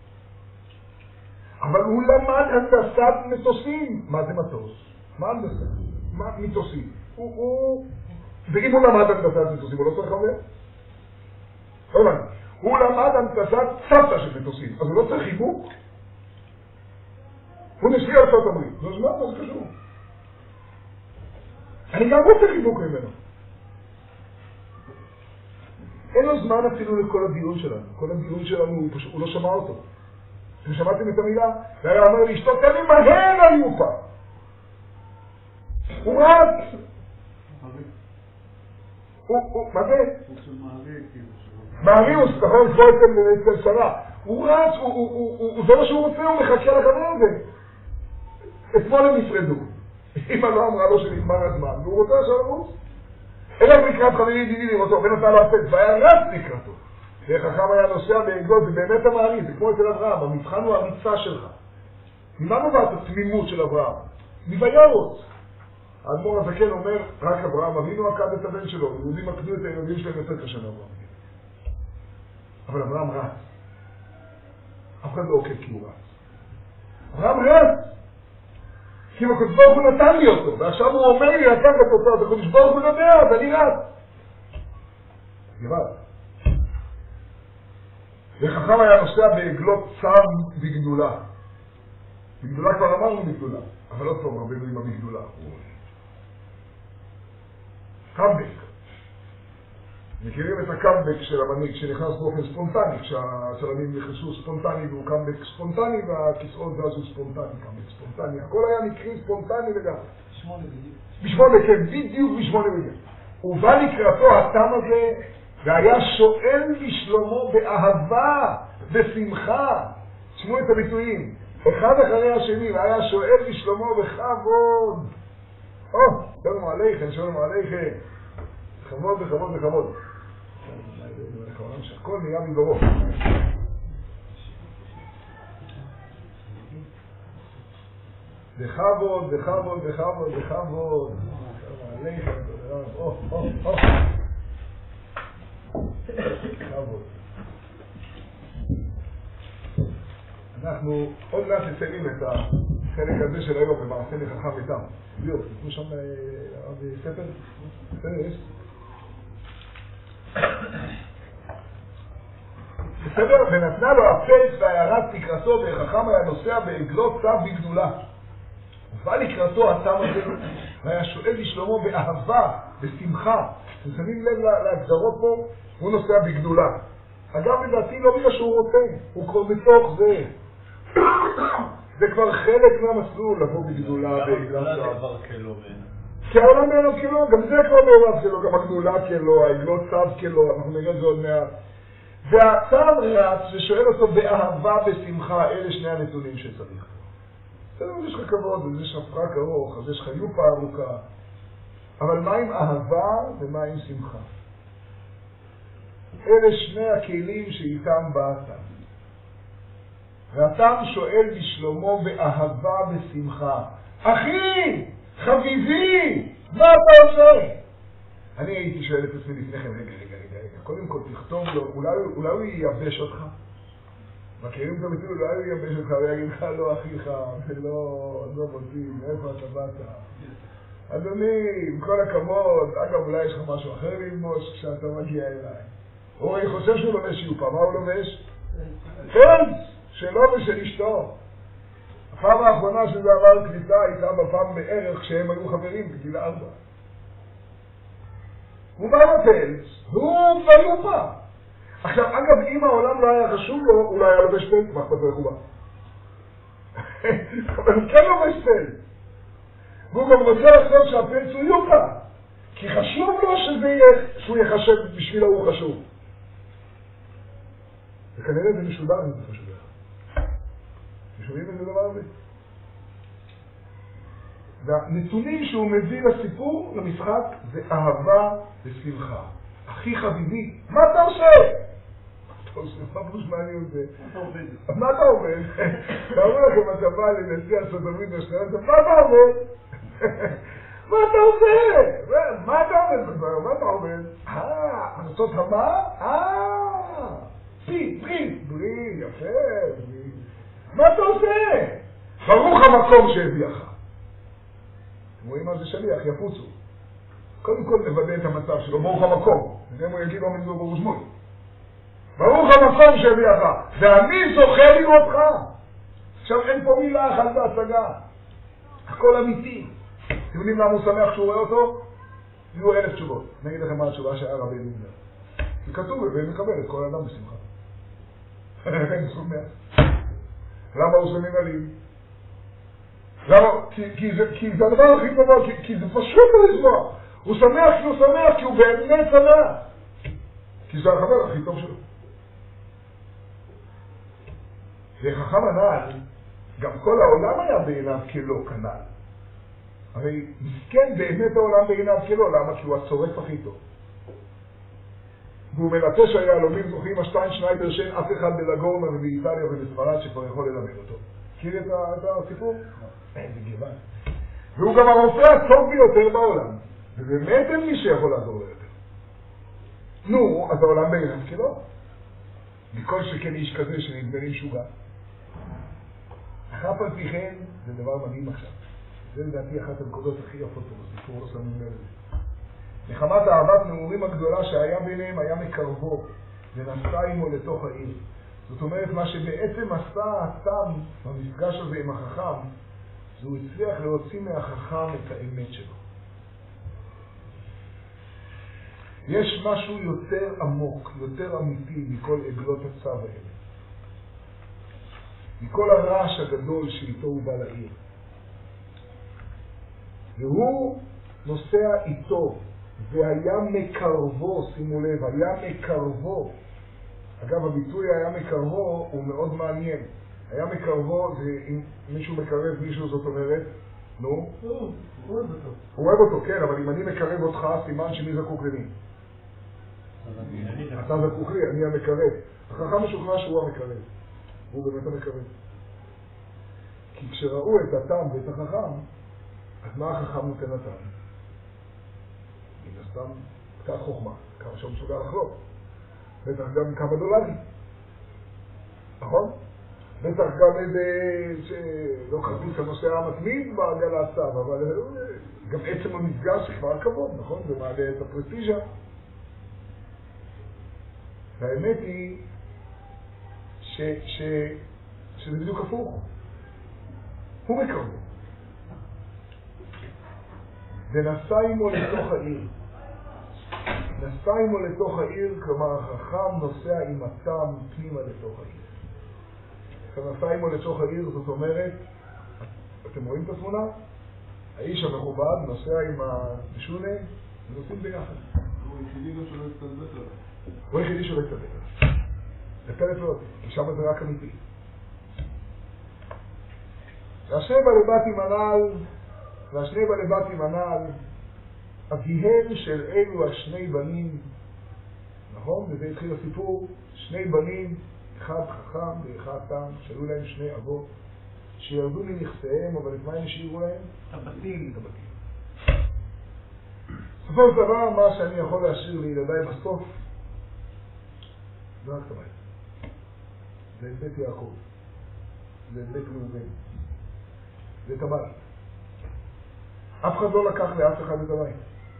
אבל הוא למד הנדסת מטוסים. מה זה מטוס? מה הנדסת? מה מטוסים? ואם הוא למד הנדסת מטוסים, הוא לא צריך חבר? הוא למד הנדסת סבתא של מטוסים, אז הוא לא צריך חיבוק? הוא נשיא ארצות הברית. זה זמן, זה קשור. אני גם רוצה חיבוק ממנו. אין לו זמן אפילו לכל הדיון שלנו. כל הדיון שלנו, הוא לא שמע אותו. אתם שמעתם את המילה? והיה אומר לי, אשתו, תן לי מהר היו פעם. הוא רץ. מה זה? מעריוס, נכון, כמו אצל שרה. הוא רץ, זה מה שהוא רוצה, הוא מחכה לחבר הזה. אתמול הם נפרדו. אמא לא אמרה לו שנגמר הזמן, והוא רוצה עכשיו לרוץ. אלא לקראת חברי ידידי לראותו, ונתן לו הפץ, והיה רץ לקראתו. וחכם היה נוסע בעגלות, זה באמת המעריץ, זה כמו אצל אברהם, המבחן הוא הריצה שלך. ממה נובעת התמימות של אברהם? מווירוץ. האדמו"ר הזקן אומר, רק אברהם אבינו עקד את הבן שלו, יהודים עקדו את הילדים שלהם יותר קשה מאברהם. אבל אברהם רץ. אף אחד לא עוקב כי הוא רץ. אברהם רץ! כי הקדוש ברוך הוא נתן לי אותו, ועכשיו הוא אומר לי לקחת אותו, אז הקדוש ברוך הוא יודע, אז אני רץ. אני רץ. וחכם היה נוסע בעגלות צב בגדולה. בגדולה כבר אמרנו בגדולה, אבל לא טוב, הרבה דברים בגדולה. קאמבק. מכירים את הקאמבק של המנהיג שנכנס באופן ספונטני, כשהצלמים נכנסו ספונטני והוא קאמבק ספונטני והכיסאות זזו ספונטני, קאמבק ספונטני. הכל היה מקרי ספונטני לגמרי. כן, בדיוק בשמונה בדיוק. הוא בא לקראתו התם הזה והיה שואל בשלומו באהבה, בשמחה. תשמעו את הביטויים. אחד אחרי השני, והיה שואל בשלומו בכבוד. שלום עליכם, שלום עליכם. בכבוד, בכבוד, בכבוד. הכל נהיה מדורו. בכבוד, בכבוד, בכבוד, בכבוד. שלום עליכם, בכבוד. אנחנו עוד מעט נסיים את החלק הזה של היום במעשה לחכם איתם. ביום, תקנו שם הרב ספר? בסדר, יש? בסדר, ונתנה לו הפץ והערת לקראתו, וחכם היה נוסע בעגלות צב בגדולה. הוא בא לקראתו התם הזה, והיה שואל לשלומו באהבה, בשמחה. אתם שמים לב להגדרות פה, הוא נוסע בגדולה. אגב, לדעתי לא בגלל שהוא רוצה, הוא כבר בתוך זה. זה כבר חלק מהמסלול לבוא בגדולה בעגלת צב. כי העולם בעולם כלו, גם זה כבר בעולם כלו, גם הגדולה כלו, העגלות צב כלו, אנחנו נראה את זה עוד מעט. והצב רץ ושואל אותו באהבה, בשמחה, אלה שני הנתונים שצריך. בסדר, יש לך כבוד, אז יש לך פרק ארוך, אז יש לך יופה ארוכה. אבל מה עם אהבה ומה עם שמחה? אלה שני הכלים שאיתם באת. ואתם שואל בשלומו באהבה בשמחה. אחי! חביבי! מה אתה עושה? אני הייתי שואל את עצמי לפני כן, רגע. קודם כל תכתוב לו, אולי הוא ייבש אותך? מכירים את הביטוי, אולי הוא ייבש אותך ויגיד לך לא אחיך, ולא מוצאים, איפה אתה באת? אדוני, עם כל הכבוד, אגב אולי יש לך משהו אחר ללבוש כשאתה מגיע אליי. אני חושב שהוא לובש יופה, מה הוא לובש? כן, שלו ושל אשתו. הפעם האחרונה שזה עבר קליטה הייתה בפעם בערך כשהם היו חברים בגיל 4. הוא בא בפלס, והוא ביופה. עכשיו, אגב, אם העולם לא היה חשוב לו, הוא לא היה לובש פלס, מה אכפת איך הוא בא? אבל הוא כן לובש פלס. והוא גם רוצה לעשות שהפלס הוא יופה. כי חשוב לו שהוא יחשב בשבילו הוא חשוב. וכנראה זה משודר אם זה חשוב. שומעים את הדבר הזה? והנתונים שהוא מביא לסיפור, למשחק, זה אהבה ושמחה. אחי חביבי, מה אתה עושה? אתה עושה, מה פרוש מעניין את זה? מה אתה עובד? מה אתה עובד? אתה אומר לכם, אתה בא לנשיא ארצות הברית והשתנה, מה אתה עובד? מה אתה עושה? מה אתה עובד? מה אתה עובד? ארצות המה? בריא, יפה, בריא. מה אתה עושה? ברוך המקום שהביאך. אתם רואים מה זה שליח, יפוצו. קודם כל נוודא את המצב שלו, ברוך המקום. נראה אם הוא יגיד לו מנזור ברוך שמוי. ברוך המקום שהביאך, ואני זוכה לראותך. עכשיו אין פה מילה אחת בהצגה. הכל אמיתי. אתם יודעים למה הוא שמח כשהוא רואה אותו? יהיו 1000 תשובות. אני אגיד לכם מה התשובה שהיה רבי אליעזר. זה כתוב ומקבל את כל אדם בשמחה. אני שמח. למה הוא שמים עלים? למה? כי זה הדבר הכי טוב, כי זה פשוט לשמוע. הוא שמח כי הוא שמח, כי הוא באמת שמח. כי זה החבר הכי טוב שלו. וחכם הנעל, גם כל העולם היה בעיניו כלא כנעל. הרי מסכן באמת העולם בעיניו כלא, למה? כי הוא הצורף הכי טוב. והוא מלטש היהלומים, זוכרים השטיין שניידר שאין אף אחד בלגורנה ובאיטליה ובספרד שכבר יכול ללמד אותו. מכיר את הסיפור? איזה גבן. והוא גם הרופא הטוב ביותר בעולם. ובאמת אין מי שיכול לעזור לו יותר. נו, אז העולם בעיניו כלא. מכל שכן איש כזה שנדמה לי משוגע. אף על פי כן, זה דבר מדהים עכשיו. זה לדעתי אחת הנקודות הכי יפות פה בסיפור, לא שמים לב לזה. נחמת אהבת נעורים הגדולה שהיה ביניהם היה מקרבו, ונסע עמו לתוך העיר. זאת אומרת, מה שבעצם עשה התם במפגש הזה עם החכם, זה הוא הצליח להוציא מהחכם את האמת שלו. יש משהו יותר עמוק, יותר אמיתי מכל עגלות הצו האלה. מכל הרעש הגדול שאיתו הוא בא לעיר. והוא נוסע איתו, והיה מקרבו, שימו לב, היה מקרבו. אגב, הביטוי היה מקרבו הוא מאוד מעניין. היה מקרבו, זה אם מישהו מקרב מישהו, זאת אומרת, נו? הוא אוהב אותו. הוא אוהב אותו, כן, אבל אם אני מקרב אותך, סימן שמי זקוק למי? אתה זקוק לי, אני המקרב. החכם משוכנע שהוא המקרב. הוא באמת המקרב. כי כשראו את התם ואת החכם, אז מה החכם נותן התם? מן הסתם, קצת חוכמה, כמה שהוא מסוגל לחלוק. בטח גם כמה דולרים. נכון? בטח גם איזה שלא חזו את הנושא המתמיד בעגל הצו, אבל גם עצם המפגש זה כבר כבוד, נכון? זה מעלה את הפרסטיג'ה. והאמת היא שזה בדיוק הפוך. הוא מקרבו. ונסע עמו לתוך העיר. נסע עמו לתוך העיר, כלומר החכם נוסע עם התם פנימה לתוך העיר. נסע עמו לתוך העיר, זאת אומרת, אתם רואים את התמונה? האיש המכובד נוסע עם המשונה, ונוסעים ביחד. הוא היחידי לא שולט קצת בטר. הוא היחידי שולט קצת בטר. לפלט לא, כי שם זה רק אמיתי. והשני בלבטים הנ"ל, אביהם של אלו השני בנים, נכון? וזה התחיל הסיפור, שני בנים, אחד חכם ואחד תם, שהיו להם שני אבות, שירדו מנכסיהם, אבל את מה הם השאירו להם? את הבתים. בסופו של דבר, מה שאני יכול להשאיר לילדיי בסוף, זה רק את הבית. זה את בית יעקב, זה את בית ראובן, זה את הבית. אף אחד לא לקח לאף אחד את הבית.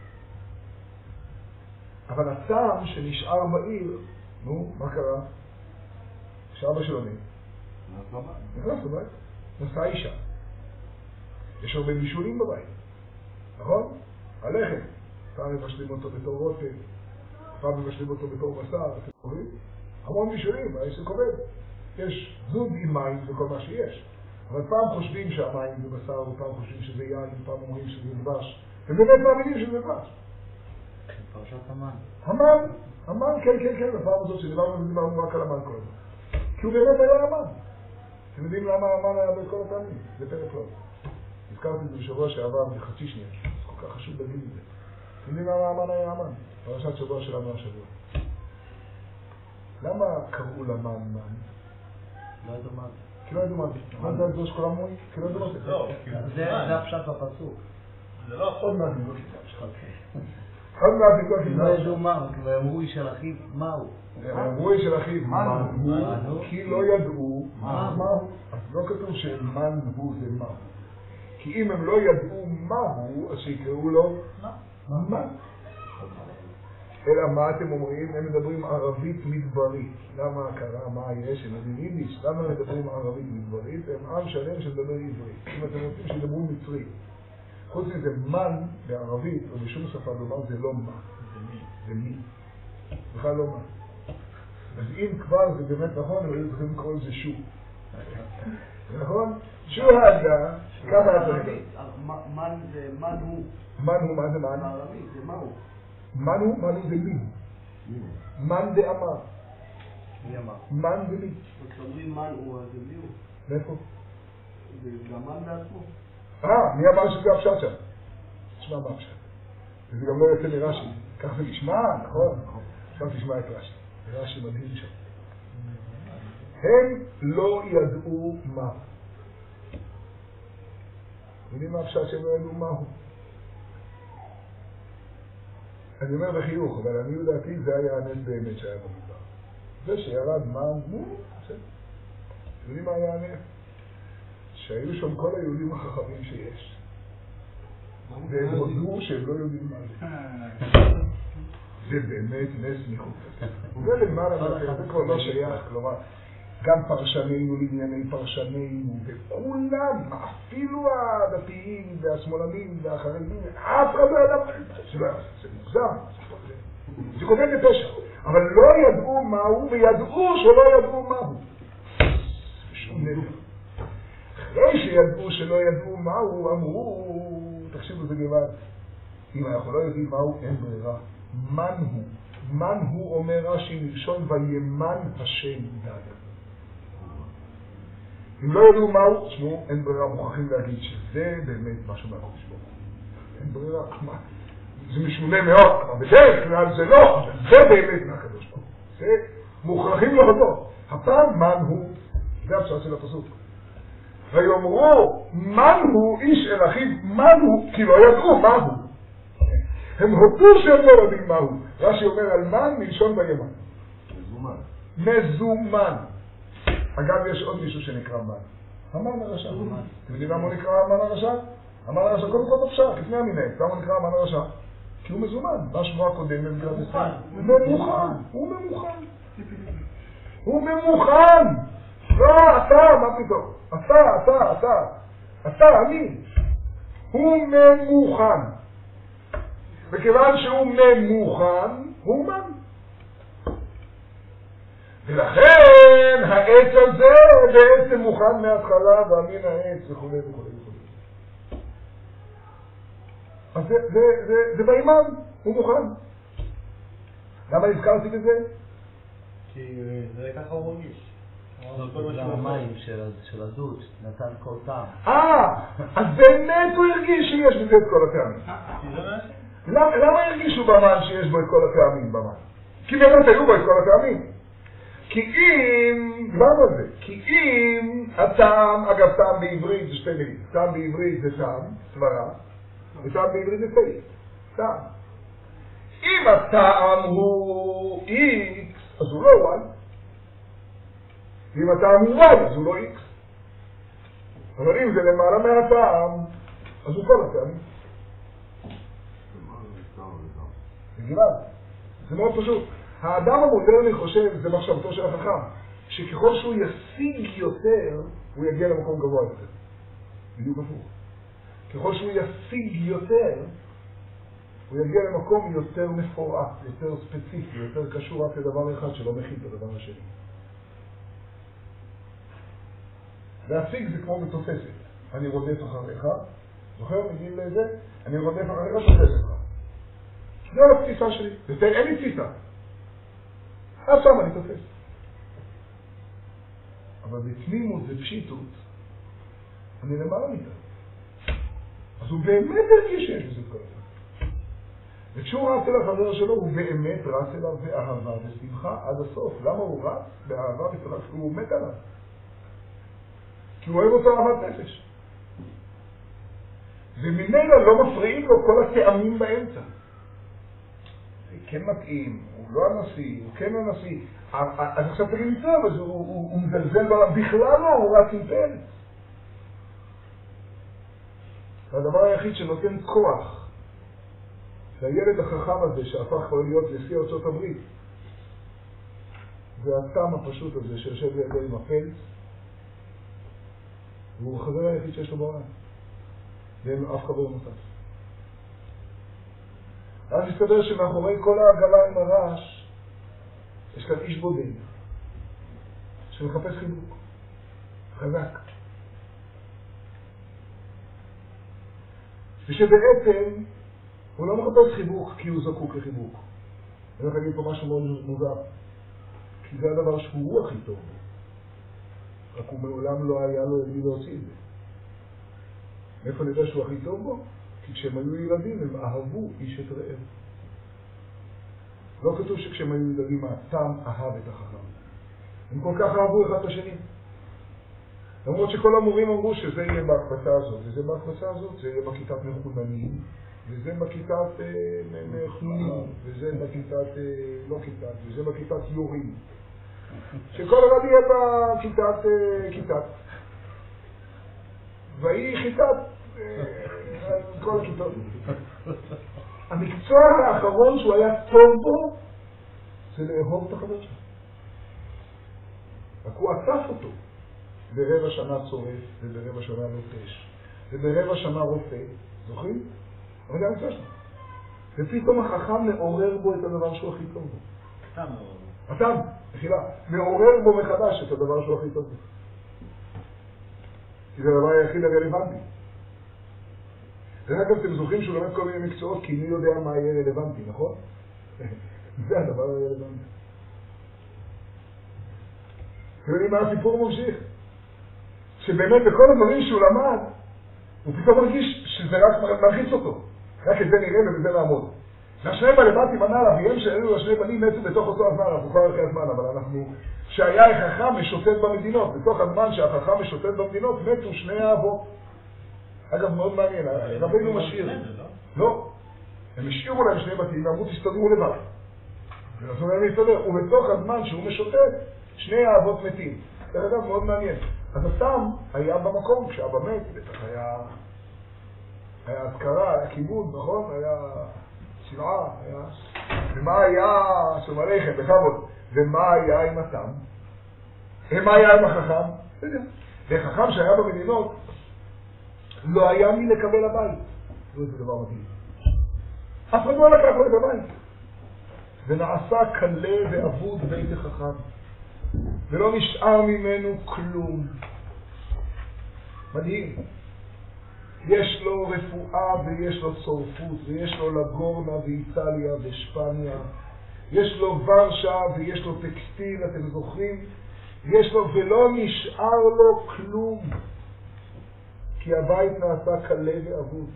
אבל הטעם שנשאר בעיר, נו, מה קרה? שאבא שלו נהיה. נכנס לבית. נסע אישה. יש הרבה בישולים בבית. נכון? הלחם. פעם מבשלים אותו בתור רוטב. פעם מבשלים אותו בתור בשר. אתם קוראים? המון בישולים, האיש זה כובד. יש זוג עם מים וכל מה שיש. אבל פעם חושבים שהמים זה בשר, ופעם חושבים שזה יין, ופעם אומרים שזה דבש. ובאמת מאמינים שזה דבש. פרשת המן. המן, כן, הפעם הזאת שדיברנו רק על המן כל הזמן. כי הוא באמת היה המן. אתם יודעים למה המן היה בכל הפעמים? זה פרק לא. הזכרתי את זה בשבוע שעבר בחצי שנייה. זה כל כך חשוב להגיד את זה. אתם יודעים למה המן היה המן? פרשת שבוע שלנו השבוע. למה קראו למן מן? לא ידעו מה זה. כי לא ידעו מה זה. מה זה הדבר שכולם אומרים? כי לא ידעו מה זה. לא, זה הפשט בפסוק. זה לא עוד מעט נבדוק את זה. לא ידעו מהו, כי אמרו איש של אחיו מהו. אמרו איש של אחיו מהו, כי לא ידעו מהו. אז לא כתוב שמן הוא זה מהו. כי אם הם לא ידעו מהו, אז שיקראו לו מן. אלא מה אתם אומרים? הם מדברים ערבית מדברית. למה קרה? מה יש? הם יודעים יידיש. למה הם מדברים ערבית מדברית? הם עם שלם שמדבר עברית. אם אתם רוצים שידברו מצרית. חוץ מזה, מן בערבית, או בשום שפה דומה, זה לא מה. זה מי. בכלל לא מה. אז אם כבר זה באמת נכון, הם היו צריכים לקרוא לזה שו. נכון? שו הגה, כמה אתה יודע? מן זה מן הוא. מן הוא, מה זה מן? בערבית זה מהו. מן הוא זה מי. מן זה אמר. מי אמר? מן זה מי. כשאומרים מן הוא, אז זה מי הוא. מאיפה? זה גם מן בעצמו. מי אמר שזה הפשט שם? תשמע מה הפשט. וזה גם לא יוצא מרש"י. כך זה נשמע, נכון? עכשיו תשמע את רש"י. רש"י מדהים שם. הם לא ידעו מה. יודעים מה הפשט שהם לא ידעו מהו? אני אומר בחיוך, אבל אני יודעתי זה היה הנס באמת שהיה במדבר. זה שירד מן, בסדר. יודעים מה היה הנס? שהיו שם כל היהודים החכמים שיש. והם הודו שהם לא יודעים מה זה. זה באמת נס מחוץ. זה למעלה, זה כבר לא שייך, כלומר, גם פרשנינו לענייני פרשנינו, וכולם, אפילו הדתיים והשמאלנים והחרדים, אף אחד לא ידע, זה מוגזם, זה קודם לפשע, אבל לא ידעו מהו, וידעו שלא ידעו מהו. שום נפר. אחרי שידעו שלא ידעו מהו, אמרו, תקשיבו זה גבעת, אם אנחנו לא יודעים מהו, אין ברירה. מן הוא? מן הוא אומר רש"י מלשון וימן השם דעת. אם לא ידעו מהו, תשמעו, אין ברירה, מוכרחים להגיד שזה באמת משהו מהקודש ברוך הוא. אין ברירה, זה משונה מאוד, בדרך כלל זה לא, אבל זה באמת מהקדוש ברוך הוא. זה מוכרחים להודות. הפעם מן הוא, זה הפשט של הפסוק. ויאמרו מן הוא איש אל אחיו, מן הוא, כי לא ידעו מה הוא. הם הודו שהם לא יודעים מה הוא. רש"י אומר על מן מלשון וימן. מזומן. מזומן. אגב, יש עוד מישהו שנקרא מן. המן הרשע. אתם יודעים למה הוא נקרא המן הרשע? המן הרשע קודם כל בפשט, לפני המנהג. למה הוא נקרא המן הרשע? כי הוא מזומן. מה שבוע הקודם במגרת ישראל? הוא ממוכן. הוא ממוכן. הוא ממוכן. לא, אתה, מה פתאום? אתה, אני. הוא ממוכן. וכיוון שהוא ממוכן, הוא מן. ולכן העץ הזה בעצם מוכן מההתחלה, והמין העץ וכו' וכו' וכו'. אז זה בימן, הוא מוכן. למה הזכרתי בזה? כי זה ככה הוא מרגיש. זה המים של הדוד, נתן כל טעם. אז באמת הוא הרגיש שיש בזה את כל הטעמים. למה הרגישו במן שיש בו את כל הטעמים במן? כי באמת היו בו את כל הטעמים. כי אם, דיברנו על זה, כי אם הטעם, אגב טעם בעברית זה שתי מילים, טעם בעברית זה טעם, סברה, וטעם בעברית זה טעם, טעם. אם הטעם הוא X, אז הוא לא Y, ואם הטעם הוא Y, אז הוא לא X. אבל אם זה למעלה מהטעם, אז הוא כל הטעמים. זה גלעד, זה מאוד פשוט. האדם המודרני חושב, זה מחשבתו של החכם, שככל שהוא ישיג יותר, הוא יגיע למקום גבוה יותר. בדיוק הפוך. ככל שהוא ישיג יותר, הוא יגיע למקום יותר מפורט, יותר ספציפי, יותר קשור רק לדבר אחד שלא מכיל את הדבר השני. להשיג זה כמו בתוססת. אני רודף אחריך, זוכר מגיעים לזה? אני רודף אחריך, תוססת לך. זה התפיסה שלי. יותר אין לי תפיסה. אז שם אני תופס. אבל בתמימות ופשיטות, אני למעלה מכאן. אז הוא באמת הרגיש שיש בזה כל הזמן. וכשהוא רץ אל החבר שלו, הוא באמת רץ אליו באהבה ושמחה עד הסוף. למה הוא רץ באהבה ושמחה? כי הוא מת עליו. כי הוא אוהב אותו אהבת נפש. וממילא לא מפריעים לו כל הטעמים באמצע. זה כן מתאים, הוא לא הנשיא, הוא כן הנשיא. אז עכשיו תגיד לי טוב, אז הוא מזלזל בכלל לא, הוא רק עם פרץ. הדבר היחיד שנותן כוח, שהילד החכם הזה שהפך להיות נשיא ארצות הברית, זה הטעם הפשוט הזה שיושב לידו עם הפלץ, והוא החבר היחיד שיש לו בעולם. ואין לו אף חבר נוסף. אז הסתבר שמאחורי כל העגלה עם הרעש, יש כאן איש בודד, שמחפש חיבוק, חזק. ושבעצם הוא לא מחפש חיבוק כי הוא זקוק לחיבוק. אני הולך להגיד פה משהו מאוד מוזר. כי זה הדבר שהוא הכי טוב. רק הוא מעולם לא היה לו אלי להוציא את זה. מאיפה נדע שהוא הכי טוב בו? כי כשהם היו ילדים הם אהבו איש את רעב. לא כתוב שכשהם היו ילדים התם אהב את החכם. הם כל כך אהבו אחד את השני. למרות שכל המורים אמרו שזה יהיה בהקבצה הזאת, וזה בהקבצה הזאת, זה יהיה בכיתת מחוננים, וזה בכיתת חנונים, וזה בכיתת לא כיתת, וזה בכיתת יורים. שכל אחד יהיה בכיתת. והיא חיטת כל הכיתות. המקצוע האחרון שהוא היה טוב בו זה לאהוב את החבר שלו. רק הוא עטף אותו. ברבע שנה צורף, וברבע שנה לוטש, וברבע שנה רופא. זוכרים? אבל זה המקצוע שלו. ופתאום החכם מעורר בו את הדבר שהוא הכי טוב בו. אתם, מחילה, מעורר בו מחדש את הדבר שהוא הכי טוב בו. כי זה הדבר היחיד הרלוונטי. ורק אתם זוכרים שהוא לומד כל מיני מקצועות, כי מי יודע מה יהיה רלוונטי, נכון? זה הדבר הרלוונטי. ואני מה הסיפור ממשיך? שבאמת בכל הדברים שהוא למד, הוא פתאום מרגיש שזה רק מרחיץ אותו. רק את זה נראה ובזה לעמוד. והשני בלבטים הנעל אביהם שאלו השני בנים מתו בתוך אותו הזמן, אנחנו כבר אחרי הזמן, אבל אנחנו... שהיה החכם משוטט במדינות, בתוך הזמן שהחכם משוטט במדינות, מתו שני האבות. אגב, מאוד מעניין, רבינו משאיר. לא, הם השאירו להם שני בתים, ואמרו תסתדרו לבד. ונתנו להם להסתדר, ובתוך הזמן שהוא משוטט, שני האבות מתים. זה אגב מאוד מעניין. אז התם היה במקום, כשאבא מת, בטח היה הזכרה, היה כיבוד, נכון? היה שבעה, היה... ומה היה, שום עליכם, בכבוד, ומה היה עם התם? ומה היה עם החכם? וחכם שהיה במדינות, לא היה מי לקבל הבית. זה דבר מדהים. אף אחד לא לקח לו את הבית. ונעשה קלה ואבוד בית החכם. ולא נשאר ממנו כלום. מדהים. יש לו רפואה ויש לו צורפות, ויש לו לגורנה ואיטליה ושפניה. יש לו ורשה ויש לו טקסטיל, אתם זוכרים? יש לו ולא נשאר לו כלום. כי הבית נעשה קלה ואבוד.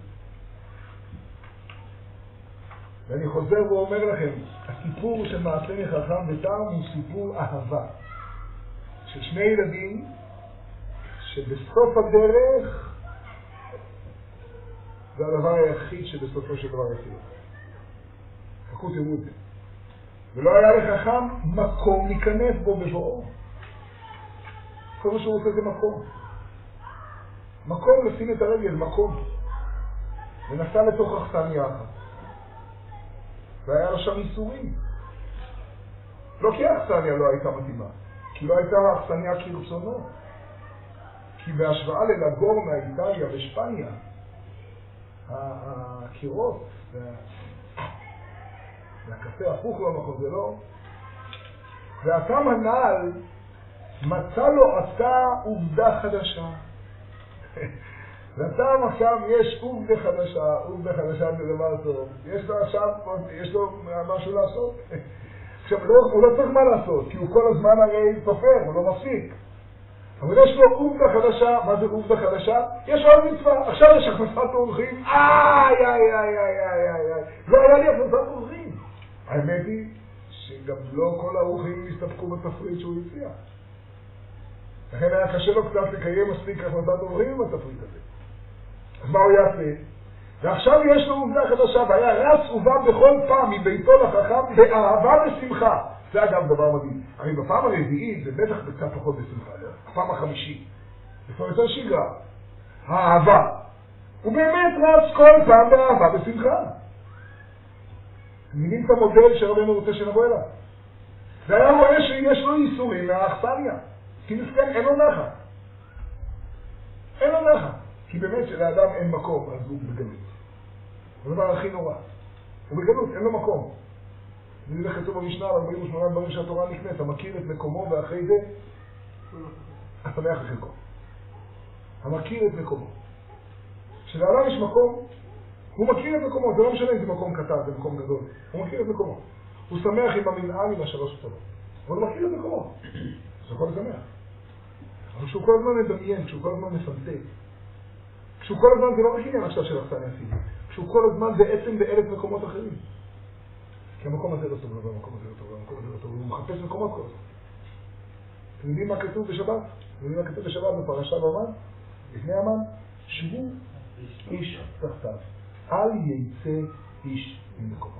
ואני חוזר ואומר לכם, הסיפור של מעשה מחכם ותם הוא סיפור אהבה. של שני ילדים שבסוף הדרך זה הדבר היחיד שבסופו של דבר יחיד. חכו תראו את זה. ולא היה לחכם מקום להיכנס בו בבואו. כל מה שהוא רוצה זה מקום. מקום לשים את הרגל, מקום. ונסע לתוך אכסניה אחת. והיה לו שם איסורים. לא כי האכסניה לא הייתה מתאימה. כי לא הייתה האכסניה כרצונו. כי בהשוואה ללגורנה, איטליה ושפניה, הקירות והקפה הפוך לא נכון, זה לא. והתם הנעל מצא לו עתה עובדה חדשה. ואתם עכשיו יש עובדה חדשה זה דבר טוב. יש לו עכשיו, יש לו משהו לעשות. עכשיו, הוא לא צריך מה לעשות, כי הוא כל הזמן הרי תופר, הוא לא מפסיק. אבל יש לו עובדה חדשה. מה זה עובדה חדשה? יש עוד מצווה. עכשיו יש הכנסת אורחים. לא היה לי הכנסת אורחים. האמת היא שגם לא כל האורחים הסתפקו בתפריט שהוא הציע. לכן היה קשה לו קצת לקיים מספיק הכנסת אורחים עם התפריט הזה. אז מה הוא יעשה? ועכשיו יש לו עובדה חדשה, והיה רץ ובא בכל פעם מביתו לחכם באהבה ושמחה. זה אגב דבר מדהים. הרי בפעם הרביעית זה בטח קצת פחות בשמחה, לא? הפעם החמישית. זה כבר יותר שגרה. האהבה. הוא באמת רץ כל פעם באהבה ושמחה. מבינים את המודל שרבנו רוצה שנבוא אליו. והיה רואה שיש לו איסורים מהאכסניה. כי מסכן, אין לו נחת. אין לו נחת. כי באמת שלאדם אין מקום, אז הוא בגלות. זה הדבר הכי נורא. הוא בגלות, אין לו מקום. זה כתוב במשנה, 48 דברים שהתורה נקנית, אתה מכיר את מקומו ואחרי זה, אתה שמח לחלקו. המכיר את מקומו. כשלאדם יש מקום, הוא מכיר את מקומו, זה לא משנה אם זה מקום קטן, זה מקום גדול. הוא מכיר את מקומו. הוא שמח עם המנהל, עם השלוש קטנות. אבל הוא מכיר את מקומו. זה יכול לשמח. אבל כשהוא כל הזמן מדמיין, כשהוא כל הזמן מפנטק, כשהוא כל הזמן, זה לא רק עניין עכשיו של אכסניה פיזית, כשהוא כל הזמן בעצם באלף מקומות אחרים. כי המקום הזה לא טוב, והמקום הזה לא טוב, והמקום הזה לא טוב, והוא מחפש מקומות כל הזמן. אתם יודעים מה כתוב בשבת? אתם יודעים מה כתוב בשבת בפרשת המן? לפני המן? שבו איש תחתיו. אל יצא איש ממקומו.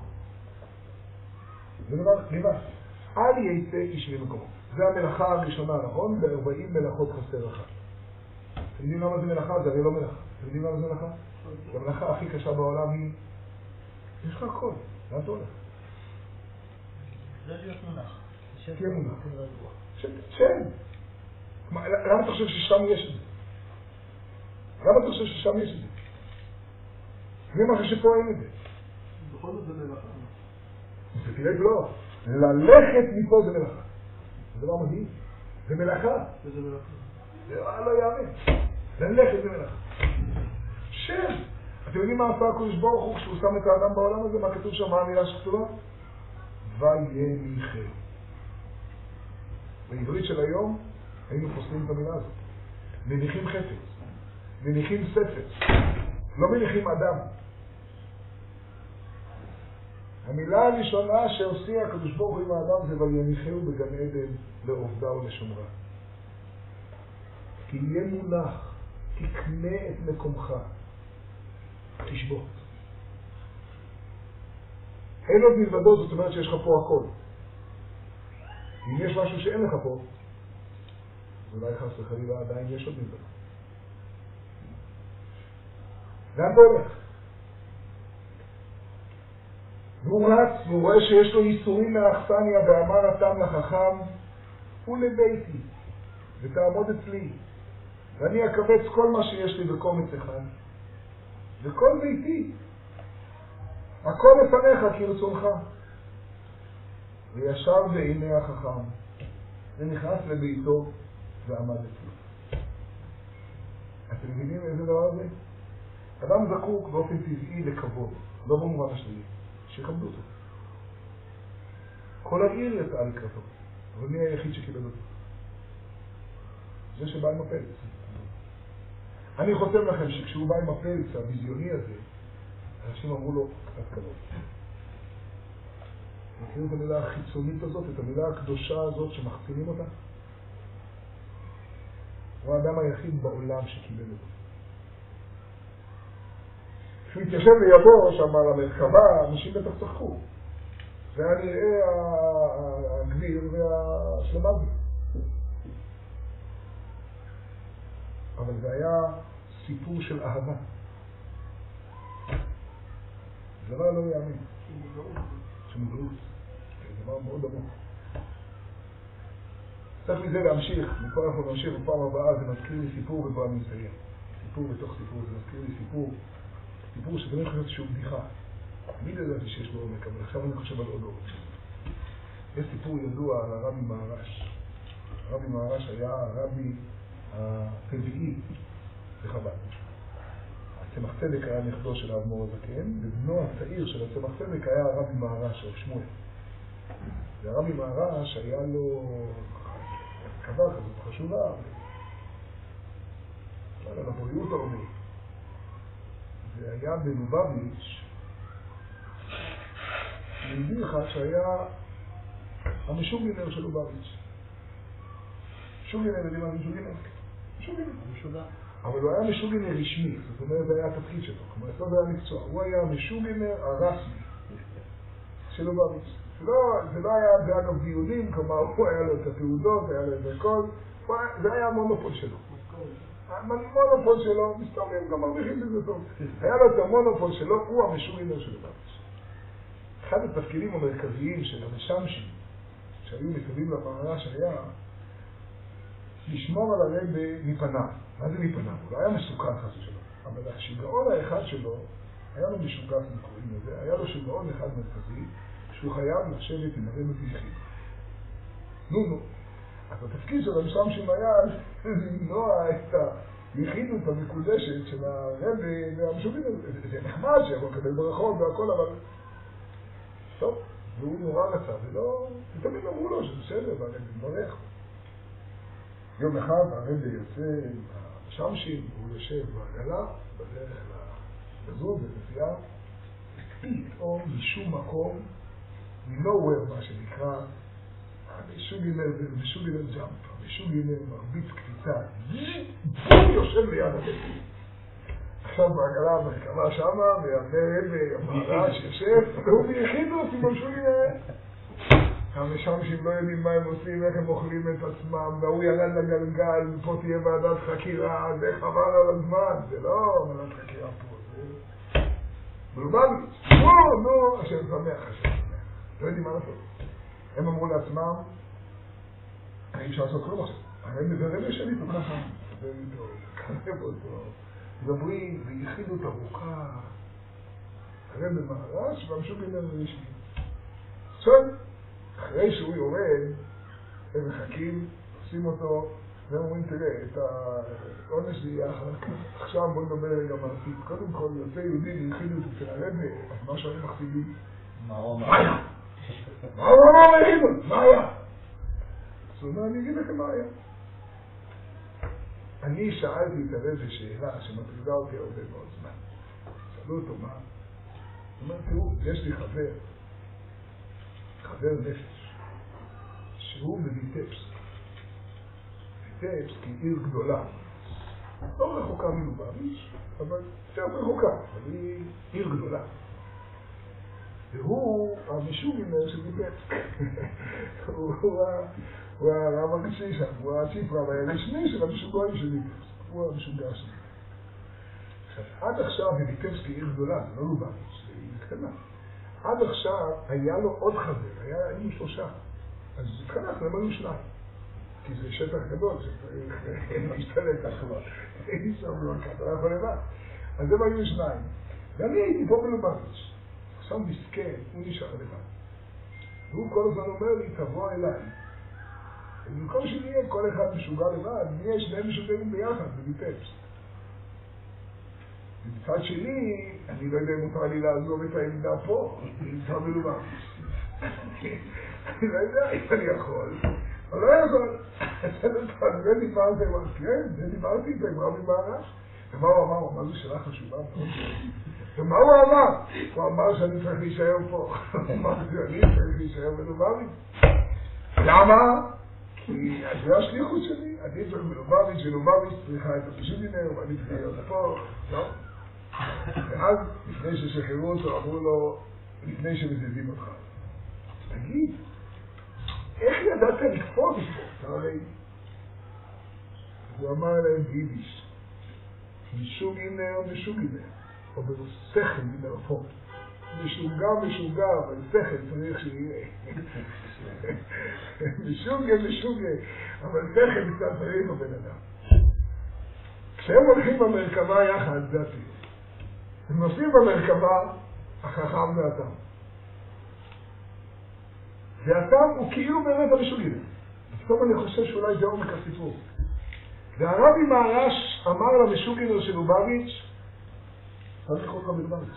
זה דבר ליבה. אל יצא איש ממקומו. זה המלאכה הראשונה, נכון? ב-40 מלאכות חסר אחת. אתם יודעים למה זה מלאכה? זה הרי לא מלאכה. אתם יודעים למה זה מלאכה? זה המלאכה הכי קשה בעולם היא... יש לך הכל. לאן אתה הולך? זה להיות מונח. תהיה מונח. שם. למה אתה חושב ששם יש את זה? למה אתה חושב ששם יש את זה? זה מה שפה אין את זה. בכל זאת זה מלאכה. זה תראה לא. ללכת מפה זה מלאכה. זה דבר מדהים. זה מלאכה. וזה מלאכה. זה לא יאמן. ללכת זה מלאכה. שם. אתם יודעים מה עשה הקדוש ברוך הוא כשהוא שם את האדם בעולם הזה? מה כתוב שם? מה המילה שכתובה? ויניחהו. בעברית של היום היינו פוסלים את המילה הזאת. מניחים חפץ. מניחים ספר. לא מניחים אדם. המילה הראשונה שעושה הקדוש ברוך הוא עם האדם זה ויניחהו בגן עדן לעובדה ולשומרה. כי יהיה מונח, תקנה את מקומך, תשבות. אין עוד מלבדו, זאת אומרת שיש לך פה הכל. אם יש משהו שאין לך פה, אולי חס וחלילה עדיין יש עוד מלבדו. לאן אתה הולך? והוא רץ, והוא רואה שיש לו ייסורים מהאכסניה, ואמר התם לחכם, ולביתי, ותעמוד אצלי, ואני אקבץ כל מה שיש לי בקומץ אחד, וכל ביתי, הכל לפניך כרצונך. וישב בעיני החכם, ונכנס לביתו, ועמד אצלו. אתם מבינים איזה דבר זה? אדם זקוק באופן טבעי לכבוד, לא במובן השלילי, שכבדו אותו. כל העיר יצאה לקראתו, אבל מי היחיד שקיבל אותו? זה שבא עם הפלץ. אני חותם לכם שכשהוא בא עם הפלץ הביזיוני הזה, אנשים אמרו לו קצת כבוד. מכירים את המילה החיצונית הזאת, את המילה הקדושה הזאת שמחצינים אותה? הוא האדם היחיד בעולם שקיבל אותו. כשהוא התיישב לידו שם על המרכבה, אנשים בטח צחקו. זה היה נראה הגביר והשלמז. אבל זה היה סיפור של אהבה. זה דבר לא יאמין. שמודעות. זה דבר מאוד עמוק. צריך מזה להמשיך. מפה אנחנו נמשיך בפעם הבאה. זה מזכיר לי סיפור ופה אני מסיים. סיפור בתוך סיפור. זה מזכיר לי סיפור שתמיד חושב שהוא בדיחה. תמיד ידעתי שיש לו עומק, אבל עכשיו אני חושב על עוד עומק. יש סיפור ידוע על הרבי מהר"ש. הרבי מהר"ש היה הרבי הטבעי בחב"ד. הצמח צדק היה נכדו של האדמו"ר הזקן, ובנו הצעיר של הצמח צדק היה הרבי מהר"ש, או שמואל. והרבי מהר"ש היה לו כבוד כזאת חשובה, על הבריאות העולמית. והיה בלובביץ' יהודי אחד שהיה המשוגינר של לובביץ'. משוגינר, יודעים מה זה משוגינר? משוגינר. אבל הוא היה משוגינר רשמי, זאת אומרת זה היה התפקיד שלו, כמו זה היה מקצוע. הוא היה המשוגינר הרסמי של לובביץ'. זה לא היה זה אגב ביהודים, כלומר הוא היה לו את התעודות, היה לו את הכל, זה היה המונופול שלו. המונופול שלו, מסתובבים גם מרוויחים בזה טוב. היה לו את המונופול שלו, הוא המשוגינר של לובביץ'. אחד התפקידים המרכזיים של המשמשים שהיו מסביב למהר"ש היה לשמור על הרבי מפניו. מה זה מפניו? הוא לא היה מסוכן חס ושלום. אבל השיגעון האחד שלו היה לו משוגע, קוראים לזה, היה לו שיגעון אחד מרכזי שהוא חייב לשבת עם הרבי ביחיד. נו. אז התפקיד של המשמשים היה למנוע את היחידות המקודשת של הרבי והמשוגעים. זה נחמד שיבוא לקבל ברכות והכל, אבל טוב, והוא נורא רצה, ולא, ותמיד אמרו לו שזה בסדר, והרבי מברך. יום אחד הרבי יוצא עם המשמשים, והוא יושב בעגלה, בדרך לזוז, בנסיעה, פתאום משום מקום מנוהוור, מה שנקרא, המשוגינר ג'אמפ, המשוגינר מרביץ קפיצה, בום יושב ליד הבטי. עכשיו בעגלה המרכבה שמה, והמהר"ש יושב, והוא ביחידות עם המשוגינר. המשמשים לא יודעים מה הם עושים, איך הם אוכלים את עצמם, והוא ירד לגלגל, פה תהיה ועדת חקירה, זה חבל על הזמן, זה לא ועדת חקירה פה, זה בלובביץ', נו, השם שמח, לא יודעים מה לעשות. הם אמרו לעצמם, אי אפשר לעשות כלום עכשיו, הרי מזרם לשני פה ככה, זה איתו, קרב אותו, דברים, ויחידות ארוכה, הרי במהר"ש, והמשוגינר רשמי. עכשיו, אחרי שהוא יורד, הם מחכים, עושים אותו, והם אומרים, תראה, את העונש יהיה אחר כך. עכשיו בוא נדבר רגע מעשית. קודם כל, יוצא יהודי ליחידות אצל הרבי, אז מה שאני מחסידים? מה היה? מה ליחידות? מה היה? אז הוא אומר, אני אגיד לכם מה היה. אני שאלתי את הרבי שאלה שמטרידה אותי הרבה מאוד זמן. שאלו אותו מה? הוא אומר, תראו, יש לי חבר נפש, שהוא בויטבסק. ויטבסק היא עיר גדולה, לא רחוקה מלובביץ', אבל יותר רחוקה, אבל היא עיר גדולה. והוא המשוגינר של ויטבסק. הוא הרב הראשי שם, הוא הציף רב הרשמי של המשוגעים של ויטבסק. הוא המשוגע שלי. עכשיו, עד עכשיו ויטבסק היא עיר גדולה, זה לא לובביץ', זה עיר קטנה. עד עכשיו היה לו עוד חבר, היו 3. אז התחנך, הם היו 2. כי זה שטח גדול, שצריך להשתלט אחרות. אין שם לא ככה, לא יכול לבד. אז הם היו 2. ואני הייתי פה בלובביץ'. עכשיו מסכן, הוא נשאר לבד. והוא כל הזמן אומר לי, תבוא אליי. ובמקום שנהיה כל אחד משוגע לבד, נהיה 2 משוגעים ביחד, בויטבסק. ובצד שלי, אני לא יודע אם מותר לי לעזוב את העמדה פה, אני נמצא בלובביץ'. אני לא יודע אם אני יכול, אבל לא יכול. זה דיברתי, כן, זה דיברתי איתו, אמר לי מהר"ש. ומה הוא אמר? הוא אמר, זו שאלה חשובה. ומה הוא אמר? הוא אמר שאני צריך להישאר פה. אמרתי, אני צריך להישאר בלובביץ'. למה? כי זה השליחות שלי. אני צריך בלובביץ', ולובביץ' צריכה את המשוגינר, ואני צריך להיות פה. לא? ואז, לפני ששחררו אותו, אמרו לו, לפני שמזיזים אותך. תגיד, איך ידעת לקפוץ פה? הוא אמר להם ביידיש, משוגינר, או בשכל מנרפות. משוגע, אבל שכל צריך שיהיה. משוגע, אבל שכל קצת צריך בבן אדם. כשהם הולכים במרכבה יחד, זה הטבע. הם נוסעים במרכבה, החכם והתם. והתם הוא כאילו באמת המשוגינר. פתאום אני חושב שאולי זה עומק הסיפור. והרבי מהר"ש אמר למשוגינר של לובביץ', צריך אותך בלובביץ'.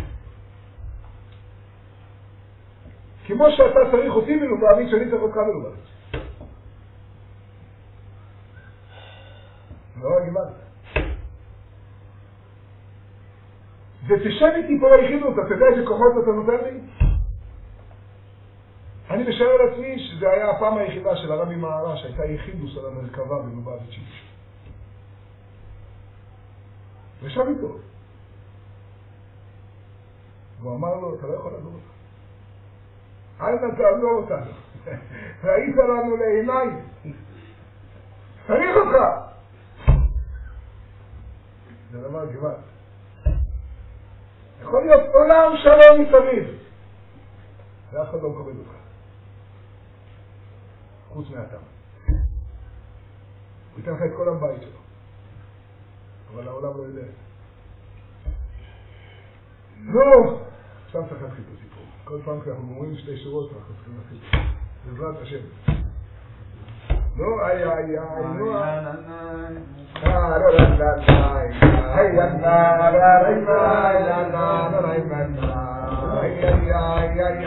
כמו שאתה צריך אותי בלובביץ', אני צריך אותך בלובביץ'. לא גיבלת. ותשב איתי פה ליחידות, אתה יודע איזה כוחות אתה נותן לי? אני משער על עצמי שזה היה הפעם היחידה של הרבי מהר"ש, שהייתה יחידוס על המרכבה בלובביץ'. ושב איתו. והוא אמר לו, אתה לא יכול לעזור אותך. אל תעזור אותנו. ראית לנו לעיניים. צריך אותך. זה דבר גבעת. יכול להיות עולם שלום מסביב. ואף אחד לא מקבל אותך. חוץ מהתם. הוא ייתן לך את כל הבית שלו. אבל העולם לא יודע. לא! עכשיו צריך להתחיל את הסיפור. כל פעם כשאנחנו אומרים 2 שורות, אנחנו צריכים להתחיל. בעזרת השם. לא, איי, לא, איי, לא,